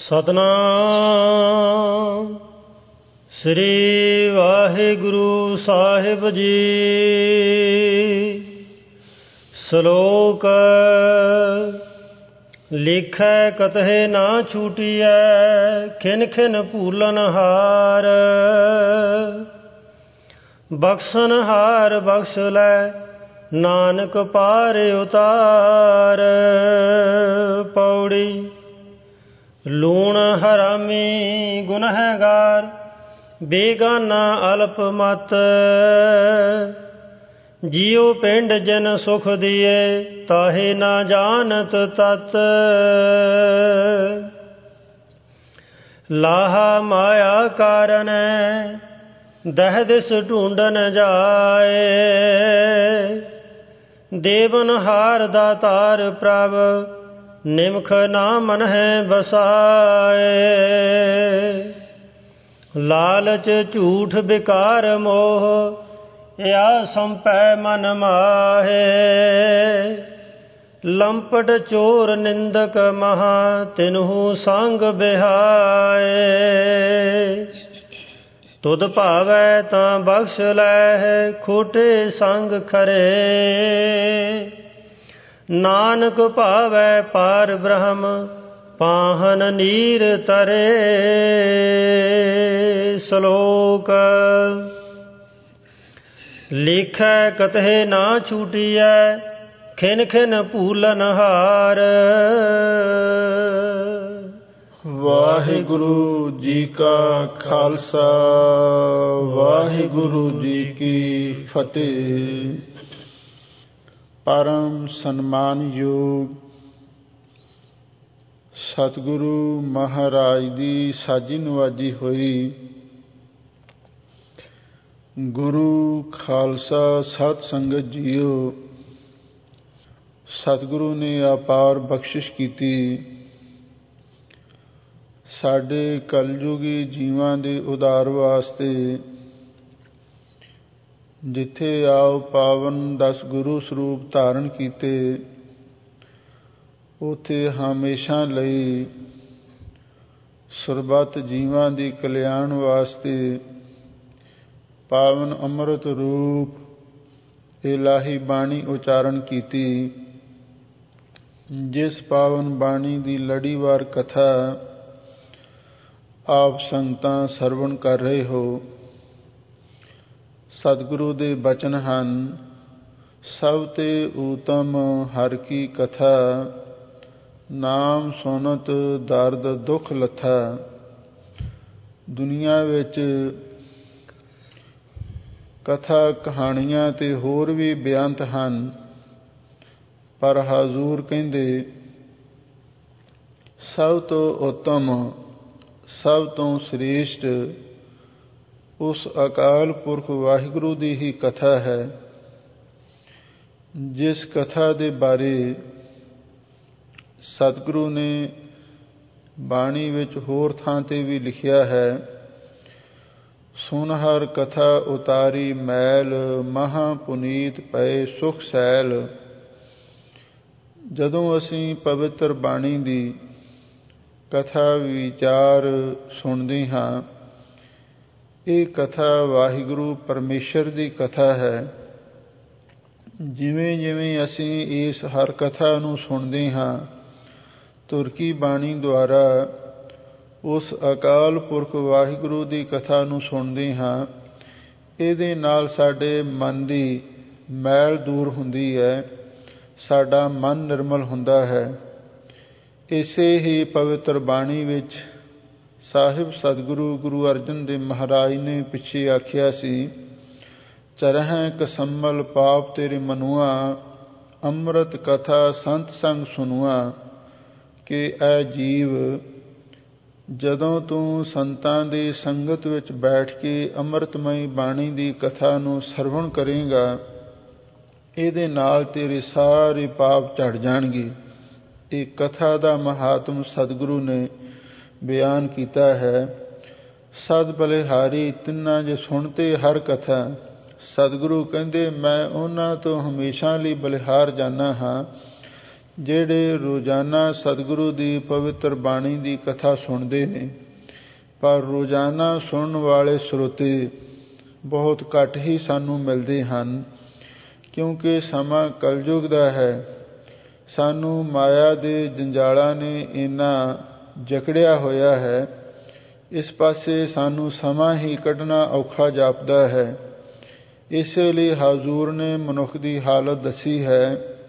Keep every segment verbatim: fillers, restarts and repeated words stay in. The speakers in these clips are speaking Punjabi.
ਸਤਨਾਮ ਸ੍ਰੀ ਵਾਹਿਗੁਰੂ ਸਾਹਿਬ ਜੀ। ਸ਼ਲੋਕ ਲਿਖੈ ਕਤਹਿ ਨਾ ਛੂਟੀਐ, ਖਿਨ ਖਿਨ ਭੂਲਨ ਹਾਰ। ਬਖਸ਼ਨ ਹਾਰ ਬਖਸ਼ ਲੈ, ਨਾਨਕ ਪਾਰ ਉਤਾਰ। ਪੌੜੀ ਲੂਣ ਹਰਾਮੀ ਗੁਨਹਗਾਰ, ਬੇਗਾਨਾ ਅਲਪ ਮਤ। ਜਿਉ ਪਿੰਡ ਜਿਨ ਸੁਖ ਦੀਏ, ਤਾਹੇ ਨਾ ਜਾਣਤ ਤਤ। ਲਾਹਾ ਮਾਇਆ ਕਾਰਨੈ, ਦਹ ਦਿਸ ਢੂੰਡਨ ਜਾਏ। ਦੇਵਨ ਹਾਰ ਦਾਤਾਰ ਪ੍ਰਭ, ਨਿਮਖ ਨਾ ਮਨ ਹੈ ਬਸਾਏ। ਲਾਲਚ ਝੂਠ ਬਿਕਾਰ ਮੋਹ, ਯਾ ਸੰਪੈ ਮਨ ਮਾਹੇ। ਲੰਪਟ ਚੋਰ ਨਿੰਦਕ ਮਹਾ, ਤਿਨਹੂ ਸੰਗ ਬਿਹਾਏ। ਤੁਧ ਭਾਵੈ ਤਾਂ ਬਖਸ਼ ਲੈ, ਖੋਟੇ ਸੰਗ ਖਰੇ। ਨਾਨਕ ਭਾਵੈ ਪਾਰ ਬ੍ਰਹਮ, ਪਾਹਨ ਨੀਰ ਤਰੇ। ਸ਼ਲੋਕ ਲਿਖੈ ਕਤਹਿ ਨਾ ਛੂਟੀਐ, ਖਿਨ ਖਿਨ ਭੂਲਨ ਹਾਰ। ਵਾਹਿਗੁਰੂ ਜੀ ਕਾ ਖਾਲਸਾ, ਵਾਹਿਗੁਰੂ ਜੀ ਕੀ ਫਤਿਹ। ਪਰਮ ਸਨਮਾਨਯੋਗ ਸਤਿਗੁਰੂ ਮਹਾਰਾਜ ਦੀ ਸਾਜੀ ਨਵਾਜੀ ਹੋਈ ਗੁਰੂ ਖਾਲਸਾ ਸਤ ਸੰਗਤ ਜੀਓ, ਸਤਿਗੁਰੂ ਨੇ ਅਪਾਰ ਬਖਸ਼ਿਸ਼ ਕੀਤੀ। ਸਾਡੇ ਕਲਯੁਗੀ ਜੀਵਾਂ ਦੇ ਉਧਾਰ ਵਾਸਤੇ ਜਿੱਥੇ ਆਓ ਪਾਵਨ ਦਸ ਗੁਰੂ ਸਰੂਪ ਧਾਰਨ ਕੀਤੇ, ਉੱਥੇ ਹਮੇਸ਼ਾ ਲਈ ਸਰਬੱਤ ਜੀਵਾਂ ਦੀ ਕਲਿਆਣ ਵਾਸਤੇ ਪਾਵਨ ਅੰਮ੍ਰਿਤ ਰੂਪ ਇਲਾਹੀ ਬਾਣੀ ਉਚਾਰਨ ਕੀਤੀ। ਜਿਸ ਪਾਵਨ ਬਾਣੀ ਦੀ ਲੜੀਵਾਰ ਕਥਾ ਆਪ ਸੰਗਤਾਂ ਸਰਵਣ ਕਰ ਰਹੇ ਹੋ, ਸਤਿਗੁਰੂ ਦੇ ਬਚਨ ਹਨ, ਸਭ ਤੇ ਊਤਮ ਹਰਿ ਕੀ ਕਥਾ। ਨਾਮ ਸੁਨਤ ਦਰਦ ਦੁੱਖ ਲੱਥਾ। ਦੁਨੀਆ ਵਿੱਚ ਕਥਾ ਕਹਾਣੀਆਂ ਤੇ ਹੋਰ ਵੀ ਬੇਅੰਤ ਹਨ, ਪਰ ਹਜ਼ੂਰ ਕਹਿੰਦੇ ਸਭ ਤੋਂ ਉੱਤਮ, ਸਭ ਤੋਂ ਸ੍ਰੇਸ਼ਟ ਉਸ ਅਕਾਲ ਪੁਰਖ ਵਾਹਿਗੁਰੂ ਦੀ ਹੀ ਕਥਾ ਹੈ। ਜਿਸ ਕਥਾ ਦੇ ਬਾਰੇ ਸਤਿਗੁਰੂ ਨੇ ਬਾਣੀ ਵਿੱਚ ਹੋਰ ਥਾਂ ਤੇ ਵੀ ਲਿਖਿਆ ਹੈ, ਸੁਨ ਹਰ ਕਥਾ ਉਤਾਰੀ ਮੈਲ, ਮਹਾਂ ਪੁਨੀਤ ਪਏ ਸੁਖ ਸੈਲ। ਜਦੋਂ ਅਸੀਂ ਪਵਿੱਤਰ ਬਾਣੀ ਦੀ ਕਥਾ ਵਿਚਾਰ ਸੁਣਦੇ ਹਾਂ, ਇਹ ਕਥਾ ਵਾਹਿਗੁਰੂ ਪਰਮੇਸ਼ਰ ਦੀ ਕਥਾ ਹੈ। ਜਿਵੇਂ ਜਿਵੇਂ ਅਸੀਂ ਇਸ ਹਰ ਕਥਾ ਨੂੰ ਸੁਣਦੇ ਹਾਂ, ਤੁਰਕੀ ਬਾਣੀ ਦੁਆਰਾ ਉਸ ਅਕਾਲ ਪੁਰਖ ਵਾਹਿਗੁਰੂ ਦੀ ਕਥਾ ਨੂੰ ਸੁਣਦੇ ਹਾਂ, ਇਹਦੇ ਨਾਲ ਸਾਡੇ ਮਨ ਦੀ ਮੈਲ ਦੂਰ ਹੁੰਦੀ ਹੈ, ਸਾਡਾ ਮਨ ਨਿਰਮਲ ਹੁੰਦਾ ਹੈ। ਇਸੇ ਹੀ ਪਵਿੱਤਰ ਬਾਣੀ ਵਿੱਚ ਸਾਹਿਬ ਸਤਿਗੁਰੂ ਗੁਰੂ ਅਰਜਨ ਦੇਵ ਮਹਾਰਾਜ ਨੇ ਪਿੱਛੇ ਆਖਿਆ ਸੀ, ਚਰਹਿ ਕਸੰਮਲ ਪਾਪ ਤੇਰੇ ਮਨੁਆ, ਅੰਮ੍ਰਿਤ ਕਥਾ ਸੰਤ ਸੰਗ ਸੁਨੁਆ। ਕਿ ਐ ਜੀਵ, ਜਦੋਂ ਤੂੰ ਸੰਤਾਂ ਦੀ ਸੰਗਤ ਵਿੱਚ ਬੈਠ ਕੇ ਅੰਮ੍ਰਿਤਮਈ ਬਾਣੀ ਦੀ ਕਥਾ ਨੂੰ ਸਰਵਣ ਕਰੇਂਗਾ, ਇਹਦੇ ਨਾਲ ਤੇਰੇ ਸਾਰੇ ਪਾਪ ਝੜ ਜਾਣਗੇ। ਇਹ ਕਥਾ ਦਾ ਮਹਾਤਮ ਸਤਿਗੁਰੂ ਨੇ ਬਿਆਨ ਕੀਤਾ ਹੈ। ਸਦ ਬਲਿਹਾਰੀ ਤਿੰਨਾਂ ਜੇ ਸੁਣਤੇ ਹਰ ਕਥਾ। ਸਤਿਗੁਰੂ ਕਹਿੰਦੇ ਮੈਂ ਉਹਨਾਂ ਤੋਂ ਹਮੇਸ਼ਾ ਲਈ ਬਲਿਹਾਰ ਜਾਨਾ ਹਾਂ ਜਿਹੜੇ ਰੋਜ਼ਾਨਾ ਸਤਿਗੁਰੂ ਦੀ ਪਵਿੱਤਰ ਬਾਣੀ ਦੀ ਕਥਾ ਸੁਣਦੇ ਨੇ, ਪਰ ਰੋਜ਼ਾਨਾ ਸੁਣਨ ਵਾਲੇ ਸਰੋਤੇ ਬਹੁਤ ਘੱਟ ਹੀ ਸਾਨੂੰ ਮਿਲਦੇ ਹਨ, ਕਿਉਂਕਿ ਸਮਾਂ ਕਲਯੁਗ ਦਾ ਹੈ। ਸਾਨੂੰ ਮਾਇਆ ਦੇ ਜੰਜਾਲਾਂ ਨੇ ਇੰਨਾ ਜਕੜਿਆ ਹੋਇਆ ਹੈ, ਇਸ ਪਾਸੇ ਸਾਨੂੰ ਸਮਾਂ ਹੀ ਕੱਢਣਾ ਔਖਾ ਜਾਪਦਾ ਹੈ। ਇਸੇ ਲਈ ਹਜ਼ੂਰ ਨੇ ਮਨੁੱਖ ਦੀ ਹਾਲਤ ਦੱਸੀ ਹੈ,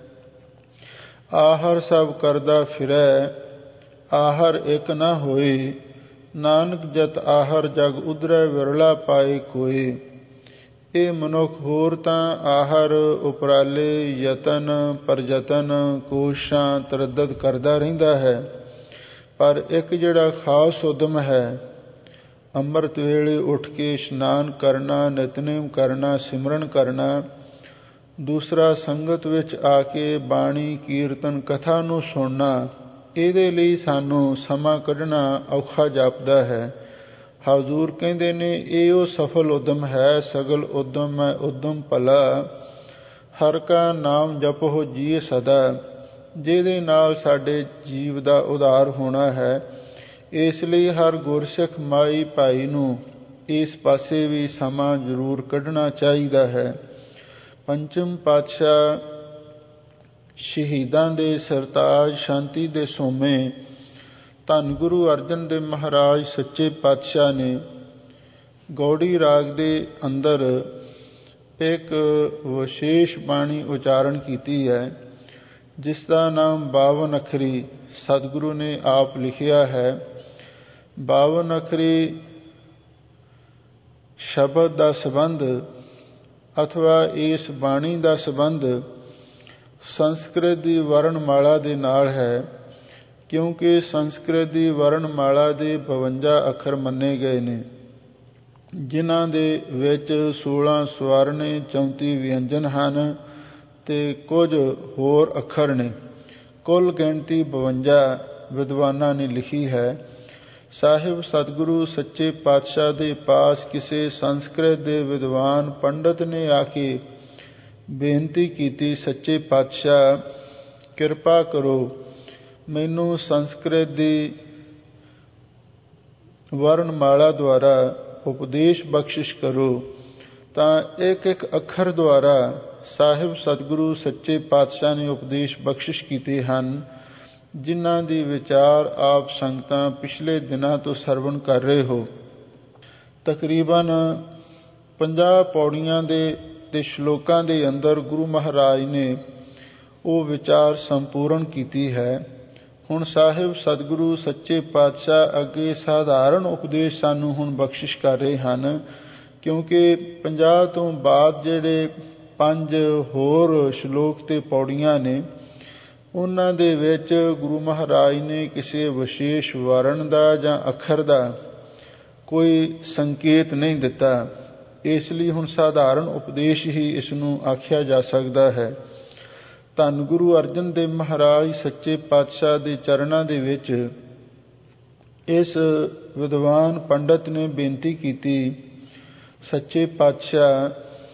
ਆਹਰ ਸਭ ਕਰਦਾ ਫਿਰੈ, ਆਹਰ ਇੱਕ ਨਾ ਹੋਏ, ਨਾਨਕ ਜਤ ਆਹਰ ਜਗ ਉਧਰੈ, ਵਿਰਲਾ ਪਾਏ ਕੋਏ। ਇਹ ਮਨੁੱਖ ਹੋਰ ਤਾਂ ਆਹਰ ਉਪਰਾਲੇ ਯਤਨ ਪ੍ਰਯਤਨ ਕੋਸ਼ਿਸ਼ਾਂ ਤਰੱਦਦ ਕਰਦਾ ਰਹਿੰਦਾ ਹੈ, ਪਰ ਇੱਕ ਜਿਹੜਾ ਖਾਸ ਉਦਮ ਹੈ, ਅੰਮ੍ਰਿਤ ਵੇਲੇ ਉੱਠ ਕੇ ਇਸ਼ਨਾਨ ਕਰਨਾ, ਨਿਤਨੇਮ ਕਰਨਾ, ਸਿਮਰਨ ਕਰਨਾ, ਦੂਸਰਾ ਸੰਗਤ ਵਿੱਚ ਆ ਕੇ ਬਾਣੀ ਕੀਰਤਨ ਕਥਾ ਨੂੰ ਸੁਣਨਾ, ਇਹਦੇ ਲਈ ਸਾਨੂੰ ਸਮਾਂ ਕੱਢਣਾ ਔਖਾ ਜਾਪਦਾ ਹੈ। ਹਜ਼ੂਰ ਕਹਿੰਦੇ ਨੇ ਇਹ ਉਹ ਸਫਲ ਉਦਮ ਹੈ, ਸਗਲ ਉਦਮ ਹੈ ਉਦਮ ਭਲਾ, ਹਰ ਕਾ ਨਾਮ ਜਪੋ ਜੀਏ ਸਦਾ, ਜਿਹਦੇ ਨਾਲ ਸਾਡੇ ਜੀਵ ਦਾ ਉਧਾਰ ਹੋਣਾ ਹੈ। ਇਸ ਲਈ ਹਰ ਗੁਰਸਿੱਖ ਮਾਈ ਭਾਈ ਨੂੰ ਇਸ ਪਾਸੇ ਵੀ ਸਮਾਂ ਜ਼ਰੂਰ ਕੱਢਣਾ ਚਾਹੀਦਾ ਹੈ। ਪੰਚਮ ਪਾਤਸ਼ਾਹ ਸ਼ਹੀਦਾਂ ਦੇ ਸਰਤਾਜ ਸ਼ਾਂਤੀ ਦੇ ਸੋਮੇ ਧੰਨ ਗੁਰੂ ਅਰਜਨ ਦੇਵ ਮਹਾਰਾਜ ਸੱਚੇ ਪਾਤਸ਼ਾਹ ਨੇ ਗੌੜੀ ਰਾਗ ਦੇ ਅੰਦਰ ਇੱਕ ਵਿਸ਼ੇਸ਼ ਬਾਣੀ ਉਚਾਰਨ ਕੀਤੀ ਹੈ, ਜਿਸ ਦਾ ਨਾਮ ਬਾਵਨ ਅੱਖਰੀ ਸਤਿਗੁਰੂ ਨੇ ਆਪ ਲਿਖਿਆ ਹੈ। ਬਾਵਨ ਅੱਖਰੀ ਸ਼ਬਦ ਦਾ ਸੰਬੰਧ ਅਥਵਾ ਇਸ ਬਾਣੀ ਦਾ ਸੰਬੰਧ ਸੰਸਕ੍ਰਿਤ ਦੀ ਵਰਣਮਾਲਾ ਦੇ ਨਾਲ ਹੈ, ਕਿਉਂਕਿ ਸੰਸਕ੍ਰਿਤ ਦੀ ਵਰਣਮਾਲਾ ਦੇ ਬਵੰਜਾ ਅੱਖਰ ਮੰਨੇ ਗਏ ਨੇ, ਜਿਨ੍ਹਾਂ ਦੇ ਵਿੱਚ ਸੋਲਾਂ ਸਵਰ ਨੇ, ਚੌਂਤੀ ਵਿਅੰਜਨ ਹਨ ਤੇ ਕੁਝ ਹੋਰ ਅੱਖਰ ਨੇ। ਕੁੱਲ ਗਿਣਤੀ ਬਵੰਜਾ ਵਿਦਵਾਨਾਂ ਨੇ ਲਿਖੀ ਹੈ। ਸਾਹਿਬ ਸਤਿਗੁਰੂ ਸੱਚੇ ਪਾਤਸ਼ਾਹ ਦੇ ਪਾਸ ਕਿਸੇ ਸੰਸਕ੍ਰਿਤ ਦੇ ਵਿਦਵਾਨ ਪੰਡਤ ਨੇ ਆ ਕੇ ਬੇਨਤੀ ਕੀਤੀ, ਸੱਚੇ ਪਾਤਸ਼ਾਹ ਕਿਰਪਾ ਕਰੋ, ਮੈਨੂੰ ਸੰਸਕ੍ਰਿਤ ਦੀ ਵਰਣਮਾਲਾ ਦੁਆਰਾ ਉਪਦੇਸ਼ ਬਖਸ਼ਿਸ਼ ਕਰੋ। ਤਾਂ ਇੱਕ ਇੱਕ ਅੱਖਰ ਦੁਆਰਾ ਸਾਹਿਬ ਸਤਿਗੁਰੂ ਸੱਚੇ ਪਾਤਸ਼ਾਹ ਨੇ ਉਪਦੇਸ਼ ਬਖਸ਼ਿਸ਼ ਕੀਤੇ ਹਨ, ਜਿਨ੍ਹਾਂ ਦੀ ਵਿਚਾਰ ਆਪ ਸੰਗਤਾਂ ਪਿਛਲੇ ਦਿਨਾਂ ਤੋਂ ਸਰਵਣ ਕਰ ਰਹੇ ਹੋ। ਤਕਰੀਬਨ ਪੰਜਾਹ ਪੌੜੀਆਂ ਦੇ ਤੇ ਸ਼ਲੋਕਾਂ ਦੇ ਅੰਦਰ ਗੁਰੂ ਮਹਾਰਾਜ ਨੇ ਉਹ ਵਿਚਾਰ ਸੰਪੂਰਨ ਕੀਤੀ ਹੈ। ਹੁਣ ਸਾਹਿਬ ਸਤਿਗੁਰੂ ਸੱਚੇ ਪਾਤਸ਼ਾਹ ਅੱਗੇ ਸਾਧਾਰਨ ਉਪਦੇਸ਼ ਸਾਨੂੰ ਹੁਣ ਬਖਸ਼ਿਸ਼ ਕਰ ਰਹੇ ਹਨ, ਕਿਉਂਕਿ ਪੰਜਾਹ ਤੋਂ ਬਾਅਦ ਜਿਹੜੇ ਪੰਜ ਹੋਰ ਸ਼ਲੋਕ ਤੇ ਪੌੜੀਆਂ ਨੇ, ਉਹਨਾਂ ਦੇ ਵਿੱਚ ਗੁਰੂ ਮਹਾਰਾਜ ਨੇ ਕਿਸੇ ਵਿਸ਼ੇਸ਼ ਵਰਣ ਦਾ ਜਾਂ ਅੱਖਰ ਦਾ ਕੋਈ ਸੰਕੇਤ ਨਹੀਂ ਦਿੱਤਾ। ਇਸ ਲਈ ਹੁਣ ਸਾਧਾਰਨ ਉਪਦੇਸ਼ ਹੀ ਇਸ ਨੂੰ ਆਖਿਆ ਜਾ ਸਕਦਾ ਹੈ। ਧੰਨ ਗੁਰੂ ਅਰਜਨ ਦੇਵ ਮਹਾਰਾਜ ਸੱਚੇ ਪਾਤਸ਼ਾਹ ਦੇ ਚਰਨਾਂ ਦੇ ਵਿੱਚ ਇਸ ਵਿਦਵਾਨ ਪੰਡਤ ਨੇ ਬੇਨਤੀ ਕੀਤੀ, ਸੱਚੇ ਪਾਤਸ਼ਾਹ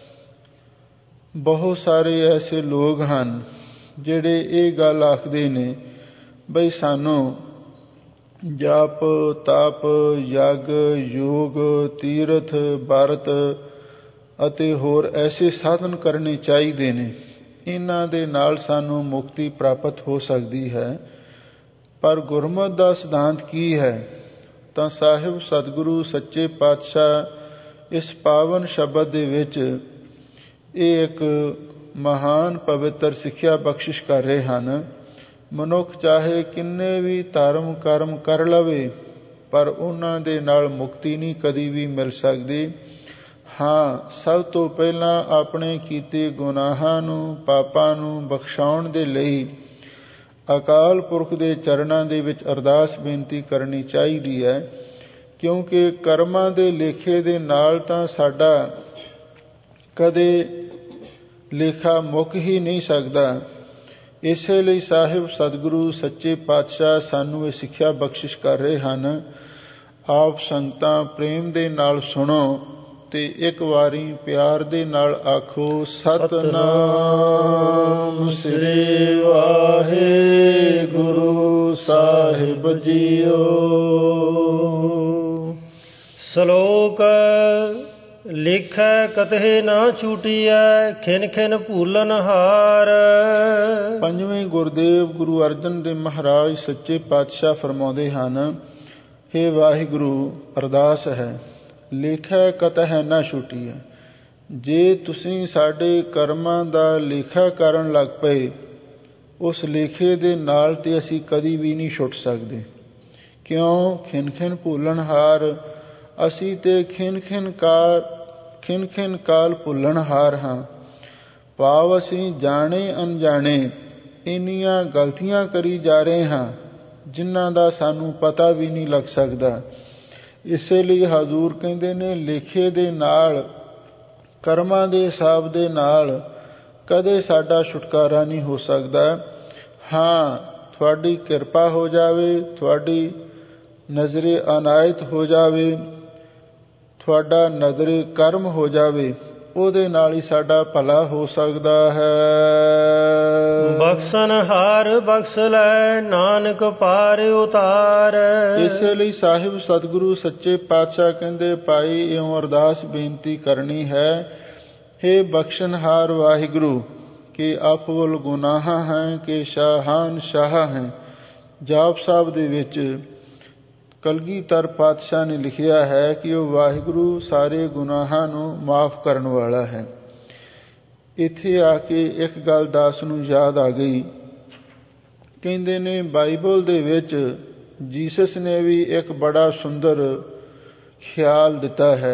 ਬਹੁਤ ਸਾਰੇ ਐਸੇ ਲੋਕ ਹਨ ਜਿਹੜੇ ਇਹ ਗੱਲ ਆਖਦੇ ਨੇ ਬਈ ਸਾਨੂੰ ਜਪ ਤਪ ਯਗ ਯੋਗ ਤੀਰਥ ਵਰਤ ਅਤੇ ਹੋਰ ਐਸੇ ਸਾਧਨ ਕਰਨੇ ਚਾਹੀਦੇ ਨੇ, ਇਹਨਾਂ ਦੇ ਨਾਲ ਸਾਨੂੰ ਮੁਕਤੀ ਪ੍ਰਾਪਤ ਹੋ ਸਕਦੀ ਹੈ। ਪਰ ਗੁਰਮਤਿ ਦਾ ਸਿਧਾਂਤ ਕੀ ਹੈ? ਤਾਂ ਸਾਹਿਬ ਸਤਿਗੁਰੂ ਸੱਚੇ ਪਾਤਸ਼ਾਹ ਇਸ ਪਾਵਨ ਸ਼ਬਦ ਦੇ ਵਿੱਚ ਇਹ ਇੱਕ ਮਹਾਨ ਪਵਿੱਤਰ ਸਿੱਖਿਆ ਬਖਸ਼ਿਸ਼ ਕਰ ਰਹੇ ਹਨ। ਮਨੁੱਖ ਚਾਹੇ ਕਿੰਨੇ ਵੀ ਧਰਮ ਕਰਮ ਕਰ ਲਵੇ, ਪਰ ਉਹਨਾਂ ਦੇ ਨਾਲ ਮੁਕਤੀ ਨਹੀਂ ਕਦੀ ਵੀ ਮਿਲ ਸਕਦੀ। ਹਾਂ, ਸਭ ਤੋਂ ਪਹਿਲਾਂ ਆਪਣੇ ਕੀਤੇ ਗੁਨਾਹਾਂ ਨੂੰ ਪਾਪਾਂ ਨੂੰ ਬਖਸ਼ਾਉਣ ਦੇ ਲਈ ਅਕਾਲ ਪੁਰਖ ਦੇ ਚਰਨਾਂ ਦੇ ਵਿੱਚ ਅਰਦਾਸ ਬੇਨਤੀ ਕਰਨੀ ਚਾਹੀਦੀ ਹੈ, ਕਿਉਂਕਿ ਕਰਮਾਂ ਦੇ ਲੇਖੇ ਦੇ ਨਾਲ ਤਾਂ ਸਾਡਾ ਕਦੇ ਲੇਖਾ ਮੁੱਕ ਹੀ ਨਹੀਂ ਸਕਦਾ। ਇਸੇ ਲਈ ਸਾਹਿਬ ਸਤਿਗੁਰੂ ਸੱਚੇ ਪਾਤਸ਼ਾਹ ਸਾਨੂੰ ਇਹ ਸਿੱਖਿਆ ਬਖਸ਼ਿਸ਼ ਕਰ ਰਹੇ ਹਨ, ਆਪ ਸੰਗਤਾਂ ਪ੍ਰੇਮ ਦੇ ਨਾਲ ਸੁਣੋ ਤੇ ਇੱਕ ਵਾਰੀ ਪਿਆਰ ਦੇ ਨਾਲ ਆਖੋ ਸਤਿਨਾਮ ਸ੍ਰੀ ਵਾਹਿਗੁਰੂ ਸਾਹਿਬ ਜੀਓ। ਸ਼ਲੋਕ ਲਿਖੈ ਕਤਹਿ ਨਾ ਛੂਟੀਐ ਖਿਨ ਖਿਨ ਭੂਲਨ ਹਾਰ। ਪੰਜਵੇਂ ਗੁਰਦੇਵ ਗੁਰੂ ਅਰਜਨ ਦੇਵ ਮਹਾਰਾਜ ਸੱਚੇ ਪਾਤਸ਼ਾਹ ਫਰਮਾਉਂਦੇ ਹਨ, ਹੇ ਵਾਹਿਗੁਰੂ, ਅਰਦਾਸ ਹੈ, ਲੇਖਾ ਕਤਹਿ ਨਾ ਛੁਟੀਐ। ਜੇ ਤੁਸੀਂ ਸਾਡੇ ਕਰਮਾਂ ਦਾ ਲੇਖਾ ਕਰਨ ਲੱਗ ਪਏ, ਉਸ ਲੇਖੇ ਦੇ ਨਾਲ ਤੇ ਅਸੀਂ ਕਦੀ ਵੀ ਨਹੀਂ ਛੁੱਟ ਸਕਦੇ। ਕਿਉਂ? ਖਿਨ ਖਿਨ ਭੁੱਲਣ ਹਾਰ। ਅਸੀਂ ਤੇ ਖਿਨ ਖਿਨ ਕਾਰ ਖਿਨ ਖਿਨ ਕਾਲ ਭੁੱਲਣ ਹਾਰ ਹਾਂ। ਭਾਵ ਅਸੀਂ ਜਾਣੇ ਅਣਜਾਣੇ ਇੰਨੀਆਂ ਗਲਤੀਆਂ ਕਰੀ ਜਾ ਰਹੇ ਹਾਂ ਜਿਨ੍ਹਾਂ ਦਾ ਸਾਨੂੰ ਪਤਾ ਵੀ ਨਹੀਂ ਲੱਗ ਸਕਦਾ। ਇਸੇ ਲਈ ਹਜ਼ੂਰ ਕਹਿੰਦੇ ਨੇ, ਲੇਖੇ ਦੇ ਨਾਲ, ਕਰਮਾਂ ਦੇ ਹਿਸਾਬ ਦੇ ਨਾਲ ਕਦੇ ਸਾਡਾ ਛੁਟਕਾਰਾ ਨਹੀਂ ਹੋ ਸਕਦਾ। ਹਾਂ, ਤੁਹਾਡੀ ਕਿਰਪਾ ਹੋ ਜਾਵੇ, ਤੁਹਾਡੀ ਨਜ਼ਰੇ ਅਨਾਇਤ ਹੋ ਜਾਵੇ, ਤੁਹਾਡਾ ਨਜ਼ਰੇ ਕਰਮ ਹੋ ਜਾਵੇ, ਉਹਦੇ ਨਾਲ ਹੀ ਸਾਡਾ ਭਲਾ ਹੋ ਸਕਦਾ ਹੈ। ਬਖਸ਼ਣ ਹਾਰ ਬਖਸ਼ ਲੈ, ਨਾਨਕ ਪਾਰ ਉਤਾਰ। ਇਸੇ ਲਈ ਸਾਹਿਬ ਸਤਿਗੁਰੂ ਸੱਚੇ ਪਾਤਸ਼ਾਹ ਕਹਿੰਦੇ, ਭਾਈ ਇਉਂ ਅਰਦਾਸ ਬੇਨਤੀ ਕਰਨੀ ਹੈ, ਹੇ ਬਖਸ਼ਣਹਾਰ ਵਾਹਿਗੁਰੂ, ਕਿ ਅਪਵਲ ਗੁਨਾਹਾਂ ਹੈ ਕਿ ਸ਼ਾਹਾਨ ਸ਼ਾਹ ਹੈ। ਜਾਪ ਸਾਹਿਬ ਦੇ ਵਿੱਚ ਕਲਗੀਧਰ ਪਾਤਸ਼ਾਹ ਨੇ ਲਿਖਿਆ ਹੈ ਕਿ ਉਹ ਵਾਹਿਗੁਰੂ ਸਾਰੇ ਗੁਨਾਹਾਂ ਨੂੰ ਮਾਫ ਕਰਨ ਵਾਲਾ ਹੈ। ਇੱਥੇ ਆ ਕੇ ਇੱਕ ਗੱਲ ਦਾਸ ਨੂੰ ਯਾਦ ਆ ਗਈ। ਕਹਿੰਦੇ ਨੇ, ਬਾਈਬਲ ਦੇ ਵਿੱਚ ਜੀਸਸ ਨੇ ਵੀ ਇੱਕ ਬੜਾ ਸੁੰਦਰ ਖਿਆਲ ਦਿੱਤਾ ਹੈ।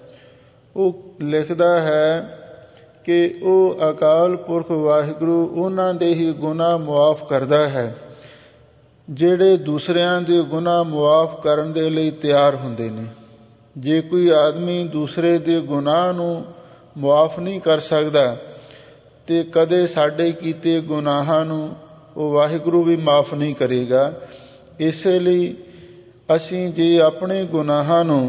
ਉਹ ਲਿਖਦਾ ਹੈ ਕਿ ਉਹ ਅਕਾਲ ਪੁਰਖ ਵਾਹਿਗੁਰੂ ਉਹਨਾਂ ਦੇ ਹੀ ਗੁਨਾਹ ਮੁਆਫ ਕਰਦਾ ਹੈ ਜਿਹੜੇ ਦੂਸਰਿਆਂ ਦੇ ਗੁਨਾਹ ਮੁਆਫ ਕਰਨ ਦੇ ਲਈ ਤਿਆਰ ਹੁੰਦੇ ਨੇ। ਜੇ ਕੋਈ ਆਦਮੀ ਦੂਸਰੇ ਦੇ ਗੁਨਾਹ ਨੂੰ ਮੁਆਫ ਨਹੀਂ ਕਰ ਸਕਦਾ ਤੇ ਕਦੇ ਸਾਡੇ ਕੀਤੇ ਗੁਨਾਹਾਂ ਨੂੰ ਉਹ ਵਾਹਿਗੁਰੂ ਵੀ ਮਾਫ ਨਹੀਂ ਕਰੇਗਾ। ਇਸੇ ਲਈ ਅਸੀਂ ਜੇ ਆਪਣੇ ਗੁਨਾਹਾਂ ਨੂੰ